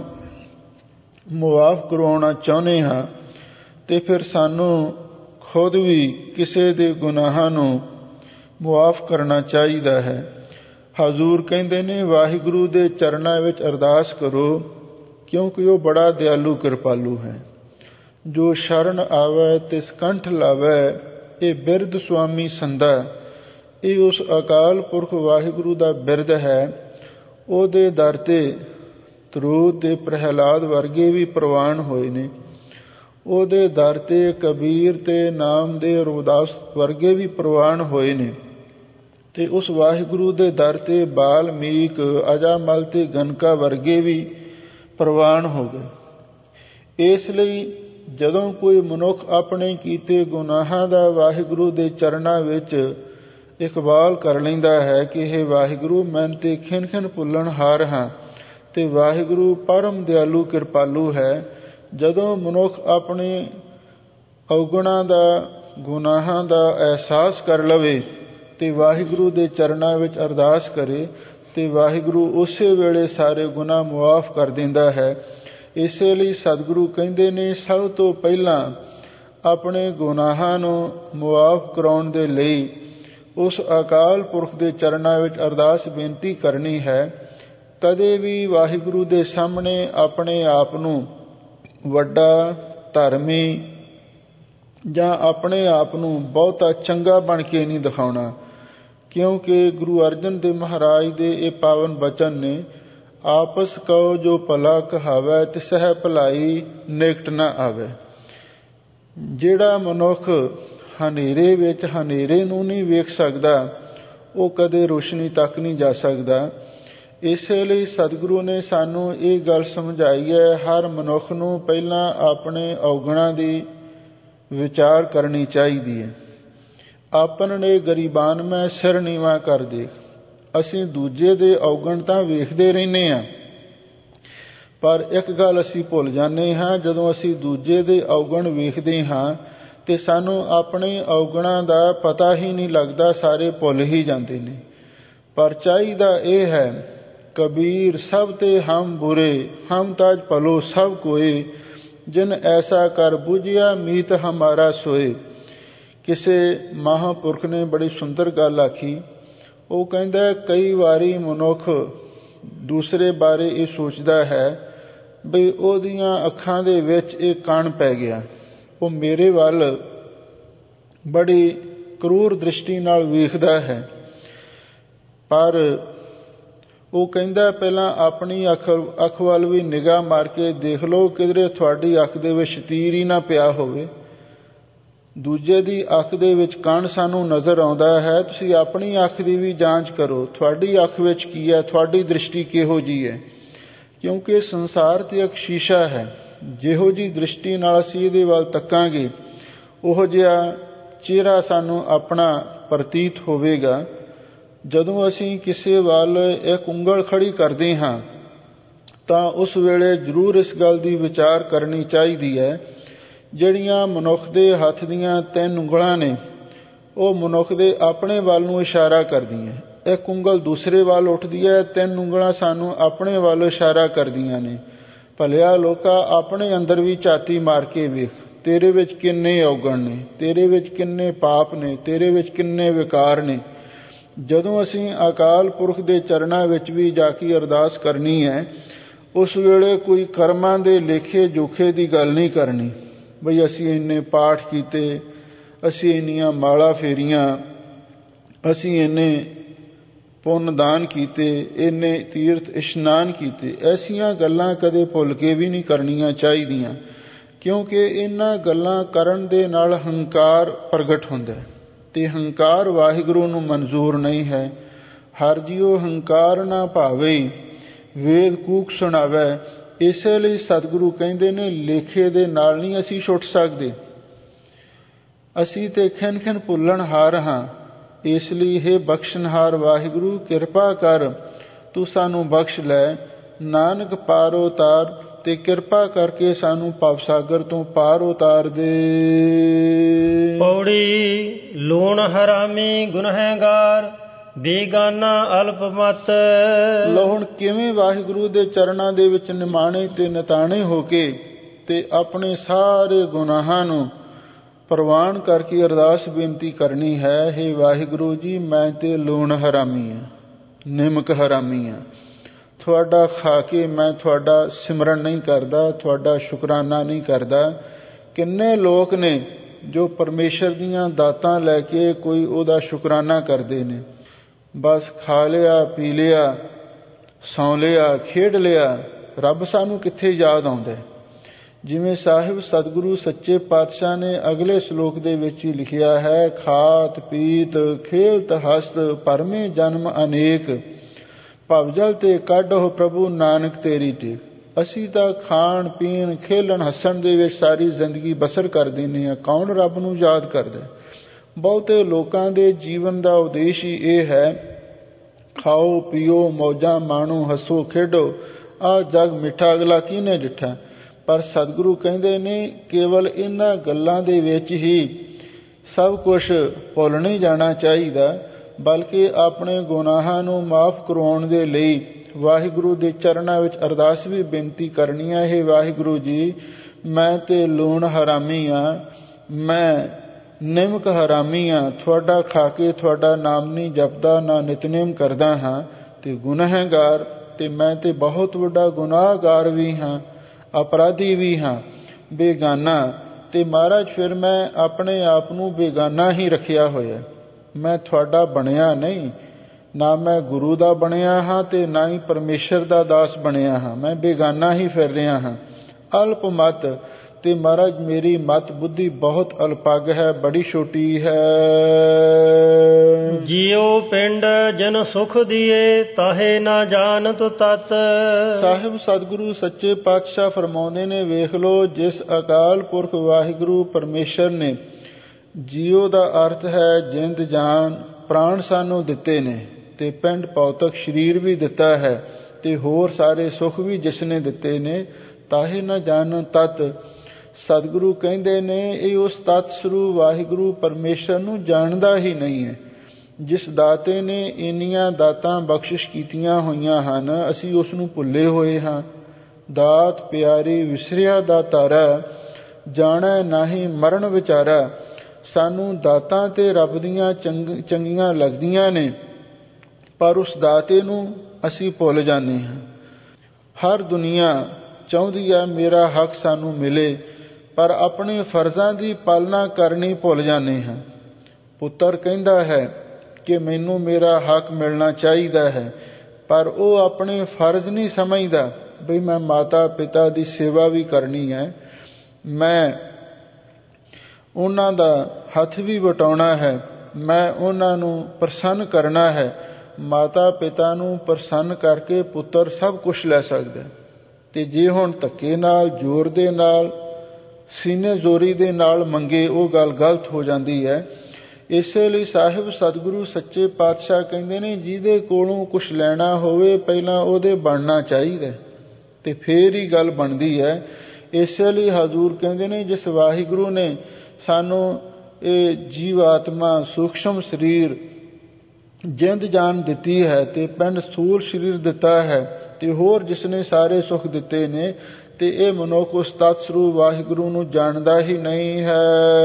ਮੁਆਫ ਕਰਵਾਉਣਾ ਚਾਹੁੰਦੇ ਹਾਂ ਤੇ ਫਿਰ ਸਾਨੂੰ ਖੁਦ ਵੀ ਕਿਸੇ ਦੇ ਗੁਨਾਹਾਂ ਨੂੰ ਮੁਆਫ ਕਰਨਾ ਚਾਹੀਦਾ ਹੈ। ਹਜ਼ੂਰ ਕਹਿੰਦੇ ਨੇ, ਵਾਹਿਗੁਰੂ ਦੇ ਚਰਨਾਂ ਵਿੱਚ ਅਰਦਾਸ ਕਰੋ, ਕਿਉਂਕਿ ਉਹ ਬੜਾ ਦਿਆਲੂ ਕਿਰਪਾਲੂ ਹੈ। ਜੋ ਸ਼ਰਨ ਆਵੈ ਤਿਸ ਕੰਠ ਲਾਵੈ, ਇਹ ਬਿਰਧ ਸੁਆਮੀ ਸੰਦਾ। ਇਹ ਉਸ ਅਕਾਲ ਪੁਰਖ ਵਾਹਿਗੁਰੂ ਦਾ ਬਿਰਧ ਹੈ। ਉਹਦੇ ਦਰ ਤੇ ਤਰੂਦ ਤੇ ਪ੍ਰਹਿਲਾਦ ਵਰਗੇ ਵੀ ਪ੍ਰਵਾਨ ਹੋਏ ਨੇ। ਉਹਦੇ ਦਰ ਤੇ ਕਬੀਰ ਤੇ ਨਾਮਦੇਵ ਰਵਿਦਾਸ ਵਰਗੇ ਵੀ ਪ੍ਰਵਾਨ ਹੋਏ ਨੇ। ਤੇ ਉਸ ਵਾਹਿਗੁਰੂ ਦੇ ਦਰ ਤੇ ਬਾਲਮੀਕ, ਅਜਾਮਲ ਤੇ ਗਨਕਾ ਵਰਗੇ ਵੀ ਪ੍ਰਵਾਨ ਹੋ ਗਏ। ਇਸ ਲਈ ਜਦੋਂ ਕੋਈ ਮਨੁੱਖ ਆਪਣੇ ਕੀਤੇ ਗੁਨਾਹਾਂ ਦਾ ਵਾਹਿਗੁਰੂ ਦੇ ਚਰਨਾਂ ਵਿੱਚ ਇਕਬਾਲ ਕਰ ਲੈਂਦਾ ਹੈ ਕਿ ਇਹ ਵਾਹਿਗੁਰੂ, ਮੈਂ ਤੇ ਖਿਨ ਖਿਨ ਭੁੱਲਣ ਹਾਰ ਹਾਂ, ਤੇ ਵਾਹਿਗੁਰੂ ਪਰਮ ਦਿਆਲੂ ਕਿਰਪਾਲੂ ਹੈ। ਜਦੋਂ ਮਨੁੱਖ ਆਪਣੇ ਔਗੁਣਾਂ ਦਾ, ਗੁਨਾਹਾਂ ਦਾ ਅਹਿਸਾਸ ਕਰ ਲਵੇ ਤੇ ਵਾਹਿਗੁਰੂ ਦੇ ਚਰਨਾਂ ਵਿੱਚ ਅਰਦਾਸ ਕਰੇ ਤੇ ਵਾਹਿਗੁਰੂ ਉਸੇ ਵੇਲੇ ਸਾਰੇ ਗੁਨਾਹ ਮੁਆਫ ਕਰ ਦਿੰਦਾ ਹੈ। ਇਸੇ ਲਈ ਸਤਿਗੁਰੂ ਕਹਿੰਦੇ ਨੇ, ਸਭ ਤੋਂ ਪਹਿਲਾਂ ਆਪਣੇ ਗੁਨਾਹਾਂ ਨੂੰ ਮੁਆਫ ਕਰਾਉਣ ਦੇ ਲਈ ਉਸ ਅਕਾਲ ਪੁਰਖ ਦੇ ਚਰਨਾਂ ਵਿੱਚ ਅਰਦਾਸ ਬੇਨਤੀ ਕਰਨੀ ਹੈ। ਕਦੇ ਵੀ ਵਾਹਿਗੁਰੂ ਦੇ ਸਾਹਮਣੇ ਆਪਣੇ ਆਪ ਨੂੰ ਵੱਡਾ, ਧਰਮੀ ਜਾਂ ਆਪਣੇ ਆਪ ਨੂੰ ਬਹੁਤਾ ਚੰਗਾ ਬਣ ਕੇ ਨਹੀਂ ਦਿਖਾਉਣਾ, ਕਿਉਂਕਿ ਗੁਰੂ ਅਰਜਨ ਦੇਵ ਮਹਾਰਾਜ ਦੇ ਇਹ ਪਾਵਨ ਬਚਨ ਨੇ, ਆਪਸ ਕਉ ਜੋ ਭਲਾ ਕਹਾਵੈ ਤਿਸਹਿ ਭਲਾਈ ਨਿਕਟ ਨਾ ਆਵੇ। ਜਿਹੜਾ ਮਨੁੱਖ ਹਨੇਰੇ ਵਿੱਚ ਹਨੇਰੇ ਨੂੰ ਨਹੀਂ ਵੇਖ ਸਕਦਾ, ਉਹ ਕਦੇ ਰੋਸ਼ਨੀ ਤੱਕ ਨਹੀਂ ਜਾ ਸਕਦਾ। ਇਸੇ ਲਈ ਸਤਿਗੁਰੂ ਨੇ ਸਾਨੂੰ ਇਹ ਗੱਲ ਸਮਝਾਈ ਹੈ, ਹਰ ਮਨੁੱਖ ਨੂੰ ਪਹਿਲਾਂ ਆਪਣੇ ਔਗੁਣਾਂ ਦੀ ਵਿਚਾਰ ਕਰਨੀ ਚਾਹੀਦੀ ਹੈ। ਆਪਨ ਨੇ ਗਰੀਬਾਨ ਮੈਂ ਸਿਰ ਨੀਵਾਂ ਕਰ ਦੇਖ। ਅਸੀਂ ਦੂਜੇ ਦੇ ਔਗਣ ਤਾਂ ਵੇਖਦੇ ਰਹਿੰਦੇ ਹਾਂ, ਪਰ ਇੱਕ ਗੱਲ ਅਸੀਂ ਭੁੱਲ ਜਾਂਦੇ ਹਾਂ, ਜਦੋਂ ਅਸੀਂ ਦੂਜੇ ਦੇ ਔਗਣ ਵੇਖਦੇ ਹਾਂ ਤੇ ਸਾਨੂੰ ਆਪਣੇ ਔਗਣਾਂ ਦਾ ਪਤਾ ਹੀ ਨਹੀਂ ਲੱਗਦਾ, ਸਾਰੇ ਭੁੱਲ ਹੀ ਜਾਂਦੇ ਨੇ। ਪਰ ਚਾਹੀਦਾ ਇਹ ਹੈ, ਕਬੀਰ ਸਭ ਤੇ ਹਮ ਬੁਰੇ, ਹਮ ਤਾਜ ਭਲੋ ਸਭ ਕੋਏ, ਜਿਨ ਐਸਾ ਕਰ ਬੂਝਿਆ ਮੀਤ ਹਮਾਰਾ ਸੋਏ। ਕਿਸੇ ਮਹਾਂਪੁਰਖ ਨੇ ਬੜੀ ਸੁੰਦਰ ਗੱਲ ਆਖੀ। ਉਹ ਕਹਿੰਦਾ ਕਈ ਵਾਰੀ ਮਨੁੱਖ ਦੂਸਰੇ ਬਾਰੇ ਇਹ ਸੋਚਦਾ ਹੈ ਬਈ ਉਹਦੀਆਂ ਅੱਖਾਂ ਦੇ ਵਿੱਚ ਇਹ ਕਣ ਪੈ ਗਿਆ, ਉਹ ਮੇਰੇ ਵੱਲ ਬੜੀ ਕਰੂਰ ਦ੍ਰਿਸ਼ਟੀ ਨਾਲ ਵੇਖਦਾ ਹੈ। ਪਰ ਉਹ ਕਹਿੰਦਾ ਪਹਿਲਾਂ ਆਪਣੀ ਅੱਖ ਅੱਖ ਵੱਲ ਵੀ ਨਿਗਾਹ ਮਾਰ ਕੇ ਦੇਖ ਲਓ, ਕਿਧਰੇ ਤੁਹਾਡੀ ਅੱਖ ਦੇ ਵਿੱਚ ਤੀਰ ਹੀ ਨਾ ਪਿਆ ਹੋਵੇ। ਦੂਜੇ ਦੀ ਅੱਖ ਦੇ ਵਿੱਚ ਕਣ ਸਾਨੂੰ ਨਜ਼ਰ ਆਉਂਦਾ ਹੈ, ਤੁਸੀਂ ਆਪਣੀ ਅੱਖ ਦੀ ਵੀ ਜਾਂਚ ਕਰੋ, ਤੁਹਾਡੀ ਅੱਖ ਵਿੱਚ ਕੀ ਹੈ, ਤੁਹਾਡੀ ਦ੍ਰਿਸ਼ਟੀ ਕਿਹੋ ਜਿਹੀ ਹੈ। ਕਿਉਂਕਿ ਸੰਸਾਰ ਤੇ ਇੱਕ ਸ਼ੀਸ਼ਾ ਹੈ, ਜਿਹੋ ਜਿਹੀ ਦ੍ਰਿਸ਼ਟੀ ਨਾਲ ਅਸੀਂ ਇਹਦੇ ਵੱਲ ਤੱਕਾਂਗੇ ਉਹੋ ਜਿਹਾ ਚਿਹਰਾ ਸਾਨੂੰ ਆਪਣਾ ਪ੍ਰਤੀਤ ਹੋਵੇਗਾ। ਜਦੋਂ ਅਸੀਂ ਕਿਸੇ ਵੱਲ ਇੱਕ ਉਂਗਲ ਖੜੀ ਕਰਦੇ ਹਾਂ ਤਾਂ ਉਸ ਵੇਲੇ ਜ਼ਰੂਰ ਇਸ ਗੱਲ ਦੀ ਵਿਚਾਰ ਕਰਨੀ ਚਾਹੀਦੀ ਹੈ, ਜਿਹੜੀਆਂ ਮਨੁੱਖ ਦੇ ਹੱਥ ਦੀਆਂ ਤਿੰਨ ਉਂਗਲਾਂ ਨੇ ਉਹ ਮਨੁੱਖ ਦੇ ਆਪਣੇ ਵੱਲ ਨੂੰ ਇਸ਼ਾਰਾ ਕਰਦੀਆਂ। ਇੱਕ ਉਂਗਲ ਦੂਸਰੇ ਵੱਲ ਉੱਠਦੀ ਹੈ, ਤਿੰਨ ਉਂਗਲਾਂ ਸਾਨੂੰ ਆਪਣੇ ਵੱਲ ਇਸ਼ਾਰਾ ਕਰਦੀਆਂ ਨੇ। ਭਲਿਆ ਲੋਕਾ ਆਪਣੇ ਅੰਦਰ ਵੀ ਝਾਤੀ ਮਾਰ ਕੇ ਵੇਖ, ਤੇਰੇ ਵਿੱਚ ਕਿੰਨੇ ਔਗਣ ਨੇ, ਤੇਰੇ ਵਿੱਚ ਕਿੰਨੇ ਪਾਪ ਨੇ, ਤੇਰੇ ਵਿੱਚ ਕਿੰਨੇ ਵਿਕਾਰ ਨੇ। ਜਦੋਂ ਅਸੀਂ ਅਕਾਲ ਪੁਰਖ ਦੇ ਚਰਨਾਂ ਵਿੱਚ ਵੀ ਜਾ ਕੇ ਅਰਦਾਸ ਕਰਨੀ ਹੈ, ਉਸ ਵੇਲੇ ਕੋਈ ਕਰਮਾਂ ਦੇ ਲੇਖੇ ਜੋਖੇ ਦੀ ਗੱਲ ਨਹੀਂ ਕਰਨੀ ਬਈ ਅਸੀਂ ਇੰਨੇ ਪਾਠ ਕੀਤੇ, ਅਸੀਂ ਇੰਨੀਆਂ ਮਾਲਾ ਫੇਰੀਆਂ, ਅਸੀਂ ਇੰਨੇ ਪੁੰਨ ਦਾਨ ਕੀਤੇ, ਇੰਨੇ ਤੀਰਥ ਇਸ਼ਨਾਨ ਕੀਤੇ। ਐਸੀਆਂ ਗੱਲਾਂ ਕਦੇ ਭੁੱਲ ਕੇ ਵੀ ਨਹੀਂ ਕਰਨੀਆਂ ਚਾਹੀਦੀਆਂ, ਕਿਉਂਕਿ ਇਹਨਾਂ ਗੱਲਾਂ ਕਰਨ ਦੇ ਨਾਲ ਹੰਕਾਰ ਪ੍ਰਗਟ ਹੁੰਦਾ ਹੈ ਤੇ ਹੰਕਾਰ ਵਾਹਿਗੁਰੂ ਨੂੰ ਮਨਜ਼ੂਰ ਨਹੀਂ ਹੈ। ਹਰ ਜੀਉ ਹੰਕਾਰ ਨਾ ਭਾਵੇ, ਵੇਦ ਕੂਕ ਸੁਣਾਵੇ। ਇਸੇ ਲਈ ਸਤਿਗੁਰੂ ਕਹਿੰਦੇ ਨੇ ਲੇਖੇ ਦੇ ਨਾਲ ਨਹੀਂ ਅਸੀਂ ਛੁੱਟ ਸਕਦੇ, ਅਸੀਂ ਤੇ ਖਿਨ ਖਿਨ ਭੁੱਲਣ ਹਾਰ ਹਾਂ। ਇਸ ਲਈ ਹੈ ਬਖਸ਼ਣਹਾਰ ਵਾਹਿਗੁਰੂ ਕਿਰਪਾ ਕਰ, ਤੂੰ ਸਾਨੂੰ ਬਖਸ਼ ਲੈ। ਨਾਨਕ ਪਾਰ ਉਤਾਰ ਤੇ ਕਿਰਪਾ ਕਰਕੇ ਸਾਨੂੰ ਭਵਸਾਗਰ ਤੋਂ ਪਾਰ ਉਤਾਰ ਦੇ। ਪੌੜੀ ਲੂਣ ਹਰਾਮੀ ਗੁਨਹਗਾਰ ਬੇਗਾਨਾ ਅਲਪ ਮਤ। ਲੋ ਹੁਣ ਕਿਵੇਂ ਵਾਹਿਗੁਰੂ ਦੇ ਚਰਨਾਂ ਦੇ ਵਿੱਚ ਨਿਮਾਣੇ ਤੇ ਨਿਤਾਣੇ ਹੋ ਕੇ ਤੇ ਆਪਣੇ ਸਾਰੇ ਗੁਨਾਹਾਂ ਨੂੰ ਪ੍ਰਵਾਨ ਕਰਕੇ ਅਰਦਾਸ ਬੇਨਤੀ ਕਰਨੀ ਹੈ, ਹੇ ਵਾਹਿਗੁਰੂ ਜੀ ਮੈਂ ਤੇ ਲੂਣ ਹਰਾਮੀ ਹਾਂ, ਨਿਮਕ ਹਰਾਮੀ ਹਾਂ, ਤੁਹਾਡਾ ਖਾ ਕੇ ਮੈਂ ਤੁਹਾਡਾ ਸਿਮਰਨ ਨਹੀਂ ਕਰਦਾ, ਤੁਹਾਡਾ ਸ਼ੁਕਰਾਨਾ ਨਹੀਂ ਕਰਦਾ। ਕਿੰਨੇ ਲੋਕ ਨੇ ਜੋ ਪਰਮੇਸ਼ਰ ਦੀਆਂ ਦਾਤਾਂ ਲੈ ਕੇ ਕੋਈ ਉਹਦਾ ਸ਼ੁਕਰਾਨਾ ਕਰਦੇ ਨੇ, ਬਸ ਖਾ ਲਿਆ, ਪੀ ਲਿਆ, ਸੌਂ ਲਿਆ, ਖੇਡ ਲਿਆ, ਰੱਬ ਸਾਨੂੰ ਕਿੱਥੇ ਯਾਦ ਆਉਂਦਾ। ਜਿਵੇਂ ਸਾਹਿਬ ਸਤਿਗੁਰੂ ਸੱਚੇ ਪਾਤਸ਼ਾਹ ਨੇ ਅਗਲੇ ਸ਼ਲੋਕ ਦੇ ਵਿੱਚ ਹੀ ਲਿਖਿਆ ਹੈ, ਖਾਤ ਪੀਤ ਖੇਲਤ ਹਸਤ ਭਰਮੇ ਜਨਮ ਅਨੇਕ, ਭਵਜਲ ਤੇ ਕਾਢੋ ਪ੍ਰਭੂ ਨਾਨਕ ਤੇਰੀ ਟੇਕ। ਅਸੀਂ ਤਾਂ ਖਾਣ ਪੀਣ ਖੇਲਣ ਹੱਸਣ ਦੇ ਵਿੱਚ ਸਾਰੀ ਜ਼ਿੰਦਗੀ ਬਸਰ ਕਰ ਦਿੰਦੇ ਹਾਂ, ਕੌਣ ਰੱਬ ਨੂੰ ਯਾਦ ਕਰਦਾ। ਬਹੁਤੇ ਲੋਕਾਂ ਦੇ ਜੀਵਨ ਦਾ ਉਦੇਸ਼ ਹੀ ਇਹ ਹੈ, ਖਾਓ ਪੀਓ ਮੌਜਾਂ ਮਾਣੋ ਹੱਸੋ ਖੇਡੋ, ਆਹ ਜਗ ਮਿੱਠਾ ਅਗਲਾ ਕਿਹਨੇ ਡਿੱਠਾ। ਪਰ ਸਤਿਗੁਰੂ ਕਹਿੰਦੇ ਨੇ ਕੇਵਲ ਇਹਨਾਂ ਗੱਲਾਂ ਦੇ ਵਿੱਚ ਹੀ ਸਭ ਕੁਝ ਭੁੱਲ ਨਹੀਂ ਜਾਣਾ ਚਾਹੀਦਾ, ਬਲਕਿ ਆਪਣੇ ਗੁਨਾਹਾਂ ਨੂੰ ਮਾਫ ਕਰਵਾਉਣ ਦੇ ਲਈ ਵਾਹਿਗੁਰੂ ਦੇ ਚਰਨਾਂ ਵਿੱਚ ਅਰਦਾਸ ਵੀ ਬੇਨਤੀ ਕਰਨੀ ਹੈ, ਇਹ ਵਾਹਿਗੁਰੂ ਜੀ ਮੈਂ ਤੇ ਲੂਣ ਹਰਾਮੀ ਹਾਂ, ਮੈਂ ਨਿਮਕ ਹਰਾਮੀ ਹਾਂ, ਤੁਹਾਡਾ ਖਾ ਕੇ ਤੁਹਾਡਾ ਨਾਮ ਨਹੀਂ ਜਪਦਾ, ਨਾ ਨਿਤਨੇਮ ਕਰਦਾ ਹਾਂ ਤੇ ਗੁਨਾਹਗਾਰ, ਤੇ ਮੈਂ ਤੇ ਬਹੁਤ ਵੱਡਾ ਗੁਨਾਹਗਾਰ ਵੀ ਹਾਂ, ਅਪਰਾਧੀ ਵੀ ਹਾਂ, ਬੇਗਾਨਾ। ਤੇ ਮਹਾਰਾਜ ਫਿਰ ਮੈਂ ਆਪਣੇ ਆਪ ਨੂੰ ਬੇਗਾਨਾ ਹੀ ਰੱਖਿਆ ਹੋਇਆ, ਮੈਂ ਤੁਹਾਡਾ ਬਣਿਆ ਨਹੀਂ, ਨਾ ਮੈਂ ਗੁਰੂ ਦਾ ਬਣਿਆ ਹਾਂ ਤੇ ਨਾ ਹੀ ਪਰਮੇਸ਼ਰ ਦਾ ਦਾਸ ਬਣਿਆ ਹਾਂ, ਮੈਂ ਬੇਗਾਨਾ ਹੀ ਫਿਰ ਰਿਹਾ ਹਾਂ। ਅਲਪ ਮਤ, ਤੇ ਮਹਾਰਾਜ ਮੇਰੀ ਮਤ ਬੁੱਧੀ ਬਹੁਤ ਅਲਪੱਗ ਹੈ, ਬੜੀ ਛੋਟੀ ਹੈ। ਜਿਉ ਪਿੰਡ ਜਨ ਸੁਖ ਦੀਏ ਤਾਹੇ ਨਾ ਜਾਣਤ ਤਤ। ਸਾਹਿਬ ਸਤਿਗੁਰੂ ਸੱਚੇ ਪਾਤਸ਼ਾਹ ਫਰਮਾਉਂਦੇ ਨੇ, ਵੇਖ ਲੋ ਜਿਸ ਅਕਾਲ ਪੁਰਖ ਵਾਹਿਗੁਰੂ ਪਰਮੇਸ਼ਰ ਨੇ ਜੀਉ ਦਾ ਅਰਥ ਹੈ ਜਿੰਦ ਜਾਨ ਪ੍ਰਾਣ ਸਾਨੂੰ ਦਿੱਤੇ ਨੇ, ਤੇ ਪਿੰਡ ਭੌਤਿਕ ਸਰੀਰ ਵੀ ਦਿੱਤਾ ਹੈ, ਤੇ ਹੋਰ ਸਾਰੇ ਸੁੱਖ ਵੀ ਜਿਸ ਨੇ ਦਿੱਤੇ ਨੇ, ਤਾਹੇ ਨਾ ਜਾਣ ਤਤ। ਸਤਿਗੁਰੂ ਕਹਿੰਦੇ ਨੇ ਇਹ ਉਸ ਤਤ ਸ੍ਰੂ ਵਾਹਿਗੁਰੂ ਪਰਮੇਸ਼ਰ ਨੂੰ ਜਾਣਦਾ ਹੀ ਨਹੀਂ ਹੈ। ਜਿਸ ਦਾਤੇ ਨੇ ਇੰਨੀਆਂ ਦਾਤਾਂ ਬਖਸ਼ਿਸ਼ ਕੀਤੀਆਂ ਹੋਈਆਂ ਹਨ, ਅਸੀਂ ਉਸ ਨੂੰ ਭੁੱਲੇ ਹੋਏ ਹਾਂ। ਦਾਤ ਪਿਆਰੀ ਵਿਸਰਿਆ ਦਾ ਤਾਰਾ, ਜਾਣੈ ਨਾਹੀ ਮਰਨ ਵਿਚਾਰਾ। ਸਾਨੂੰ ਦਾਤਾਂ ਤੇ ਰੱਬ ਦੀਆਂ ਚੰਗ ਚੰਗੀਆਂ ਲੱਗਦੀਆਂ ਨੇ, ਪਰ ਉਸ ਦਾਤੇ ਨੂੰ ਅਸੀਂ ਭੁੱਲ ਜਾਂਦੇ ਹਾਂ। ਹਰ ਦੁਨੀਆ ਚਾਹੁੰਦੀ ਹੈ ਮੇਰਾ ਹੱਕ ਸਾਨੂੰ ਮਿਲੇ, ਪਰ ਆਪਣੇ ਫਰਜ਼ਾਂ ਦੀ ਪਾਲਣਾ ਕਰਨੀ ਭੁੱਲ ਜਾਂਦੇ ਹਾਂ। ਪੁੱਤਰ ਕਹਿੰਦਾ ਹੈ ਕਿ ਮੈਨੂੰ ਮੇਰਾ ਹੱਕ ਮਿਲਣਾ ਚਾਹੀਦਾ ਹੈ, ਪਰ ਉਹ ਆਪਣੇ ਫਰਜ਼ ਨਹੀਂ ਸਮਝਦਾ ਬਈ ਮੈਂ ਮਾਤਾ ਪਿਤਾ ਦੀ ਸੇਵਾ ਵੀ ਕਰਨੀ ਹੈ, ਮੈਂ ਉਹਨਾਂ ਦਾ ਹੱਥ ਵੀ ਵਟਾਉਣਾ ਹੈ, ਮੈਂ ਉਹਨਾਂ ਨੂੰ ਪ੍ਰਸੰਨ ਕਰਨਾ ਹੈ। ਮਾਤਾ ਪਿਤਾ ਨੂੰ ਪ੍ਰਸੰਨ ਕਰਕੇ ਪੁੱਤਰ ਸਭ ਕੁਛ ਲੈ ਸਕਦਾ, ਅਤੇ ਜੇ ਹੁਣ ਧੱਕੇ ਨਾਲ, ਜ਼ੋਰ ਦੇ ਨਾਲ, ਸੀਨੇ ਜ਼ੋਰੀ ਦੇ ਨਾਲ ਮੰਗੇ, ਉਹ ਗੱਲ ਗਲਤ ਹੋ ਜਾਂਦੀ ਹੈ। ਇਸੇ ਲਈ ਸਾਹਿਬ ਸਤਿਗੁਰੂ ਸੱਚੇ ਪਾਤਸ਼ਾਹ ਕਹਿੰਦੇ ਨੇ, ਜਿਹਦੇ ਕੋਲੋਂ ਕੁਛ ਲੈਣਾ ਹੋਵੇ ਪਹਿਲਾਂ ਉਹਦੇ ਬਣਨਾ ਚਾਹੀਦਾ, ਅਤੇ ਫੇਰ ਹੀ ਗੱਲ ਬਣਦੀ ਹੈ। ਇਸੇ ਲਈ ਹਜ਼ੂਰ ਕਹਿੰਦੇ ਨੇ, ਜਿਸ ਵਾਹਿਗੁਰੂ ਨੇ ਸਾਨੂੰ ਇਹ ਜੀਵ ਆਤਮਾ ਸੂਖਸ਼ਮ ਸਰੀਰ ਜਿੰਦ ਜਾਨ ਦਿੱਤੀ ਹੈ, ਅਤੇ ਪਿੰਡ ਸਥੂਲ ਸਰੀਰ ਦਿੱਤਾ ਹੈ, ਅਤੇ ਹੋਰ ਜਿਸ ਨੇ ਸਾਰੇ ਸੁੱਖ ਦਿੱਤੇ ਨੇ, ਅਤੇ ਇਹ ਮਨੁੱਖ ਉਸ ਤਤ ਸਰੂਪ ਵਾਹਿਗੁਰੂ ਨੂੰ ਜਾਣਦਾ ਹੀ ਨਹੀਂ ਹੈ।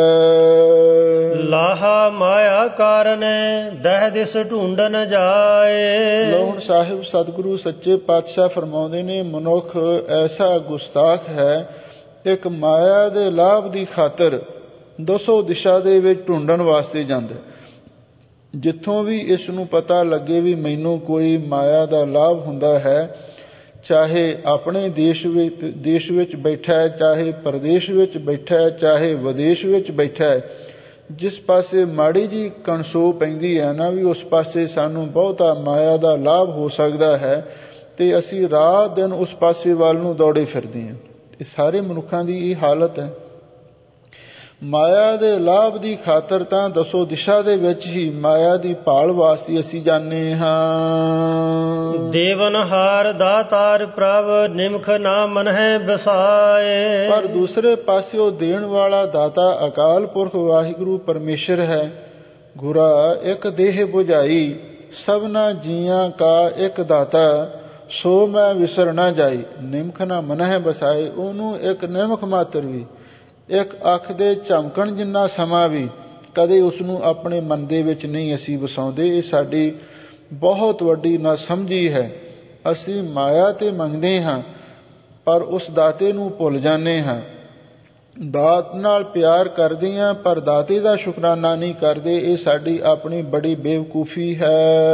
ਲਾਹਾ ਮਾਇਆ ਕਾਰਨੇ ਦਹਿ ਦਿਸ ਢੂੰਡਨ ਜਾਏ। ਲੋ ਹੁਣ ਸਾਹਿਬ ਸਤਿਗੁਰੂ ਸੱਚੇ ਪਾਤਸ਼ਾਹ ਫਰਮਾਉਂਦੇ ਨੇ, ਮਨੁੱਖ ਐਸਾ ਗੁਸਤਾਖ ਹੈ, ਇੱਕ ਮਾਇਆ ਦੇ ਲਾਭ ਦੀ ਖਾਤਰ ਦਸੋ ਦਿਸ਼ਾ ਦੇ ਵਿੱਚ ਢੂੰਡਣ ਵਾਸਤੇ ਜਾਂਦਾ। ਜਿੱਥੋਂ ਵੀ ਇਸ ਨੂੰ ਪਤਾ ਲੱਗੇ ਵੀ ਮੈਨੂੰ ਕੋਈ ਮਾਇਆ ਦਾ ਲਾਭ ਹੁੰਦਾ ਹੈ, ਚਾਹੇ ਆਪਣੇ ਦੇਸ਼ ਵਿੱਚ ਦੇਸ਼ ਵਿੱਚ ਬੈਠਾ ਹੈ, ਚਾਹੇ ਪ੍ਰਦੇਸ਼ ਵਿੱਚ ਬੈਠਾ ਹੈ, ਚਾਹੇ ਵਿਦੇਸ਼ ਵਿੱਚ ਬੈਠਾ ਹੈ, ਜਿਸ ਪਾਸੇ ਮਾੜੀ ਜੀ ਕਣਸੋ ਪੈਂਦੀ ਹੈ ਨਾ, ਵੀ ਉਸ ਪਾਸੇ ਸਾਨੂੰ ਬਹੁਤਾ ਮਾਇਆ ਦਾ ਲਾਭ ਹੋ ਸਕਦਾ ਹੈ, ਅਤੇ ਅਸੀਂ ਰਾਤ ਦਿਨ ਉਸ ਪਾਸੇ ਵੱਲ ਨੂੰ ਦੌੜੇ ਫਿਰਦੇ ਹਾਂ। ਇਹ ਸਾਰੇ ਮਨੁੱਖਾਂ ਦੀ ਇਹ ਹਾਲਤ ਹੈ। ਮਾਇਆ ਦੇ ਲਾਭ ਦੀ ਖਾਤਰ ਤਾਂ ਦਸੋ ਦਿਸ਼ਾ ਦੇ ਵਿੱਚ ਹੀ ਮਾਇਆ ਦੀ ਭਾਲ ਵਾਸਤੇ ਅਸੀਂ ਜਾਂਦੇ ਹਾਂ। ਦੇਵਨਹਾਰ ਦਾਤਾਰ ਪ੍ਰਭ ਨਿਮਖ ਨਾ ਮਨ ਹੈ ਬਸਾਏ। ਪਰ ਦੂਸਰੇ ਪਾਸਿਓ ਦੇਣ ਵਾਲਾ ਦਾਤਾ ਅਕਾਲ ਪੁਰਖ ਵਾਹਿਗੁਰੂ ਪਰਮੇਸ਼ਰ ਹੈ। ਗੁਰਾ ਇੱਕ ਦੇਹ ਬੁਝਾਈ ਸਭਨਾ ਜੀਆਂ ਕਾ ਇੱਕ ਦਾਤਾ, ਸੋ ਮੈਂ ਵਿਸਰ ਨਾ ਜਾਈ। ਨਿਮਖ ਨਾ ਮਨ ਹੈ ਬਸਾਏ, ਉਹਨੂੰ ਇੱਕ ਨਿਮਖ ਮਾਤਰ ਵੀ, ਇੱਕ ਅੱਖ ਦੇ ਝਮਕਣ ਜਿੰਨਾ ਸਮਾਂ ਵੀ ਕਦੇ ਉਸ ਨੂੰ ਆਪਣੇ ਮਨ ਦੇ ਵਿੱਚ ਨਹੀਂ ਅਸੀਂ ਵਸਾਉਂਦੇ। ਇਹ ਸਾਡੀ ਬਹੁਤ ਵੱਡੀ ਨਾਸਮਝੀ ਹੈ। ਅਸੀਂ ਮਾਇਆ ਤੇ ਮੰਗਦੇ ਹਾਂ, ਪਰ ਉਸ ਦਾਤੇ ਨੂੰ ਭੁੱਲ ਜਾਂਦੇ ਹਾਂ। ਦਾਤ ਨਾਲ ਪਿਆਰ ਕਰਦੇ ਹਾਂ, ਪਰ ਦਾਤੇ ਦਾ ਸ਼ੁਕਰਾਨਾ ਨਹੀਂ ਕਰਦੇ। ਇਹ ਸਾਡੀ ਆਪਣੀ ਬੜੀ ਬੇਵਕੂਫੀ ਹੈ।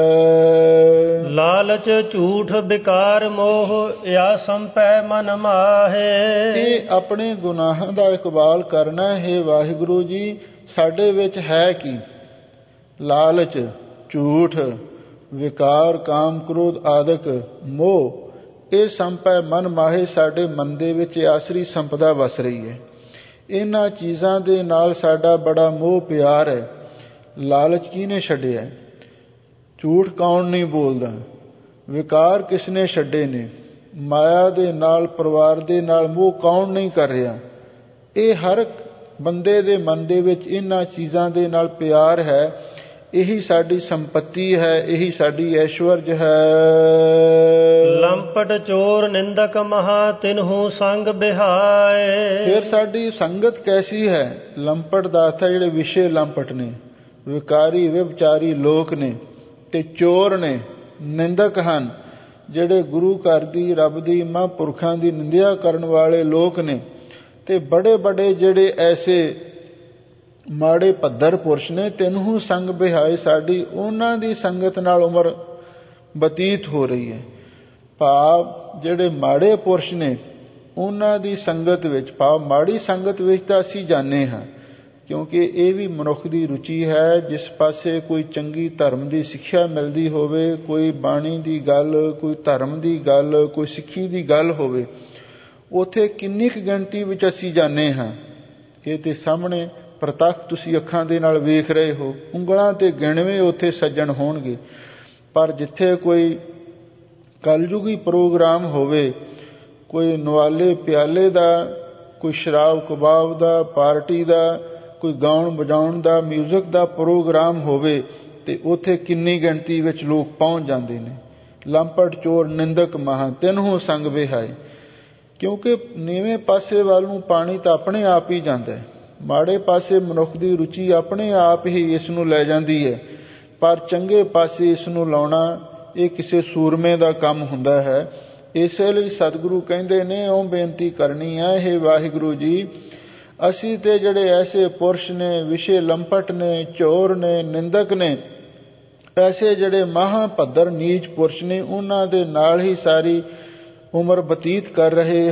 ਲਾਲਚ ਝੂਠ ਵਿਕਾਰ ਮੋਹ ਯਾ ਸੰਪੈ ਮਨ ਮਾਹੇ। ਇਹ ਆਪਣੇ ਗੁਨਾਹਾਂ ਦਾ ਇਕਬਾਲ ਕਰਨਾ ਹੈ। ਵਾਹਿਗੁਰੂ ਜੀ, ਸਾਡੇ ਵਿੱਚ ਹੈ ਕੀ? ਲਾਲਚ, ਝੂਠ, ਵਿਕਾਰ, ਕਾਮ, ਕ੍ਰੋਧ ਆਦਿਕ ਮੋਹ, ਇਹ ਸੰਪੈ ਮਨ ਮਾਹੇ ਸਾਡੇ ਮਨ ਦੇ ਵਿੱਚ ਆਸਰੀ ਸੰਪਦਾ ਵਸ ਰਹੀ ਹੈ। ਇਹਨਾਂ ਚੀਜ਼ਾਂ ਦੇ ਨਾਲ ਸਾਡਾ ਬੜਾ ਮੋਹ ਪਿਆਰ ਹੈ। ਲਾਲਚ ਕਿਹਨੇ ਛੱਡਿਆ? ਝੂਠ ਕੌਣ ਨਹੀਂ ਬੋਲਦਾ? ਵਿਕਾਰ ਕਿਸ ਨੇ ਛੱਡੇ ਨੇ? ਮਾਇਆ ਦੇ ਨਾਲ, ਪਰਿਵਾਰ ਦੇ ਨਾਲ ਮੋਹ ਕੌਣ ਨਹੀਂ ਕਰ ਰਿਹਾ? ਇਹ ਹਰ ਬੰਦੇ ਦੇ ਮਨ ਦੇ ਵਿੱਚ ਇਹਨਾਂ ਚੀਜ਼ਾਂ ਦੇ ਨਾਲ ਪਿਆਰ ਹੈ। ਇਹੀ ਸਾਡੀ ਸੰਪਤੀ ਹੈ, ਇਹੀ ਸਾਡੀ ਐਸ਼ਵਰਜ ਹੈ। ਲੰਪਟ ਚੋਰ ਨਿੰਦਕ ਮਹਾ ਤਿਨਹੂ ਸੰਗ ਬਿਹਾਏ। ਫਿਰ ਸਾਡੀ ਸੰਗਤ ਕੈਸੀ ਹੈ? ਲੰਪਟ ਦਾ ਅਰਥ ਹੈ ਜਿਹੜੇ ਵਿਸ਼ੇ ਲੰਪਟ ਨੇ, ਵਿਕਾਰੀ ਵਿਵਚਾਰੀ ਲੋਕ ਨੇ, ਤੇ ਚੋਰ ਨੇ, ਨਿੰਦਕ ਹਨ, ਜਿਹੜੇ ਗੁਰੂ ਘਰ ਦੀ, ਰੱਬ ਦੀ, ਮਹਾਂਪੁਰਖਾਂ ਦੀ ਨਿੰਦਿਆ ਕਰਨ ਵਾਲੇ ਲੋਕ ਨੇ, ਤੇ ਬੜੇ ਬੜੇ ਜਿਹੜੇ ਐਸੇ ਮਾੜੇ ਭੱਦਰ ਪੁਰਸ਼ ਨੇ। ਤਿੰਨੋਂ ਸੰਗ ਬਿਹਾਏ, ਸਾਡੀ ਉਹਨਾਂ ਦੀ ਸੰਗਤ ਨਾਲ ਉਮਰ ਬਤੀਤ ਹੋ ਰਹੀ ਹੈ। ਭਾਵ ਜਿਹੜੇ ਮਾੜੇ ਪੁਰਸ਼ ਨੇ ਉਹਨਾਂ ਦੀ ਸੰਗਤ ਵਿੱਚ, ਭਾਵ ਮਾੜੀ ਸੰਗਤ ਵਿੱਚ ਤਾਂ ਅਸੀਂ ਜਾਂਦੇ ਹਾਂ, ਕਿਉਂਕਿ ਇਹ ਵੀ ਮਨੁੱਖ ਦੀ ਰੁਚੀ ਹੈ। ਜਿਸ ਪਾਸੇ ਕੋਈ ਚੰਗੀ ਧਰਮ ਦੀ ਸਿੱਖਿਆ ਮਿਲਦੀ ਹੋਵੇ, ਕੋਈ ਬਾਣੀ ਦੀ ਗੱਲ, ਕੋਈ ਧਰਮ ਦੀ ਗੱਲ, ਕੋਈ ਸਿੱਖੀ ਦੀ ਗੱਲ ਹੋਵੇ, ਉੱਥੇ ਕਿੰਨੀ ਕੁ ਗਿਣਤੀ ਵਿੱਚ ਅਸੀਂ ਜਾਂਦੇ ਹਾਂ, ਇਹ ਤੇ ਸਾਹਮਣੇ ਪ੍ਰਤੱਖ ਤੁਸੀਂ ਅੱਖਾਂ ਦੇ ਨਾਲ ਵੇਖ ਰਹੇ ਹੋ। ਉਂਗਲਾਂ ਤੇ ਗਿਣਵੇਂ ਉੱਥੇ ਸੱਜਣ ਹੋਣਗੇ। ਪਰ ਜਿੱਥੇ ਕੋਈ ਕਲਯੁਗੀ ਪ੍ਰੋਗਰਾਮ ਹੋਵੇ, ਕੋਈ ਨਵਾਲੇ ਪਿਆਲੇ ਦਾ, ਕੋਈ ਸ਼ਰਾਬ ਕਬਾਬ ਦਾ, ਪਾਰਟੀ ਦਾ, ਕੋਈ ਗਾਉਣ ਵਜਾਉਣ ਦਾ, ਮਿਊਜ਼ਿਕ ਦਾ ਪ੍ਰੋਗਰਾਮ ਹੋਵੇ, ਤੇ ਉੱਥੇ ਕਿੰਨੀ ਗਿਣਤੀ ਵਿੱਚ ਲੋਕ ਪਹੁੰਚ ਜਾਂਦੇ ਨੇ। ਲੰਪਟ ਚੋਰ ਨਿੰਦਕ ਮਹਾ ਤਿੰਨੋਂ ਸੰਗ ਬਿਹਾਏ। ਕਿਉਂਕਿ ਨੀਵੇਂ ਪਾਸੇ ਵੱਲ ਨੂੰ ਪਾਣੀ ਤਾਂ ਆਪਣੇ ਆਪ ਹੀ ਜਾਂਦਾ ਹੈ। ਮਾੜੇ ਪਾਸੇ ਮਨੁੱਖ ਦੀ ਰੁਚੀ ਆਪਣੇ ਆਪ ਹੀ ਇਸ ਨੂੰ ਲੈ ਜਾਂਦੀ ਹੈ, ਪਰ ਚੰਗੇ ਪਾਸੇ ਇਸ ਨੂੰ ਲਾਉਣਾ ਇਹ ਕਿਸੇ ਸੂਰਮੇ ਦਾ ਕੰਮ ਹੁੰਦਾ ਹੈ। ਇਸੇ ਲਈ ਸਤਿਗੁਰੂ ਕਹਿੰਦੇ ਨੇ, ਉਹ ਬੇਨਤੀ ਕਰਨੀ ਹੈ, ਹੇ ਵਾਹਿਗੁਰੂ ਜੀ, ਅਸੀਂ ਤੇ ਜਿਹੜੇ ਐਸੇ ਪੁਰਸ਼ ਨੇ, ਵਿਸ਼ੇ ਲੰਪਟ ਨੇ, ਚੋਰ ਨੇ, ਨਿੰਦਕ ਨੇ, ਐਸੇ ਜਿਹੜੇ ਮਹਾਭੱਦਰ ਨੀਚ ਪੁਰਸ਼ ਨੇ, ਉਹਨਾਂ ਦੇ ਨਾਲ ਹੀ ਸਾਰੀ ਉਮਰ ਬਤੀਤ ਕਰ ਰਹੇ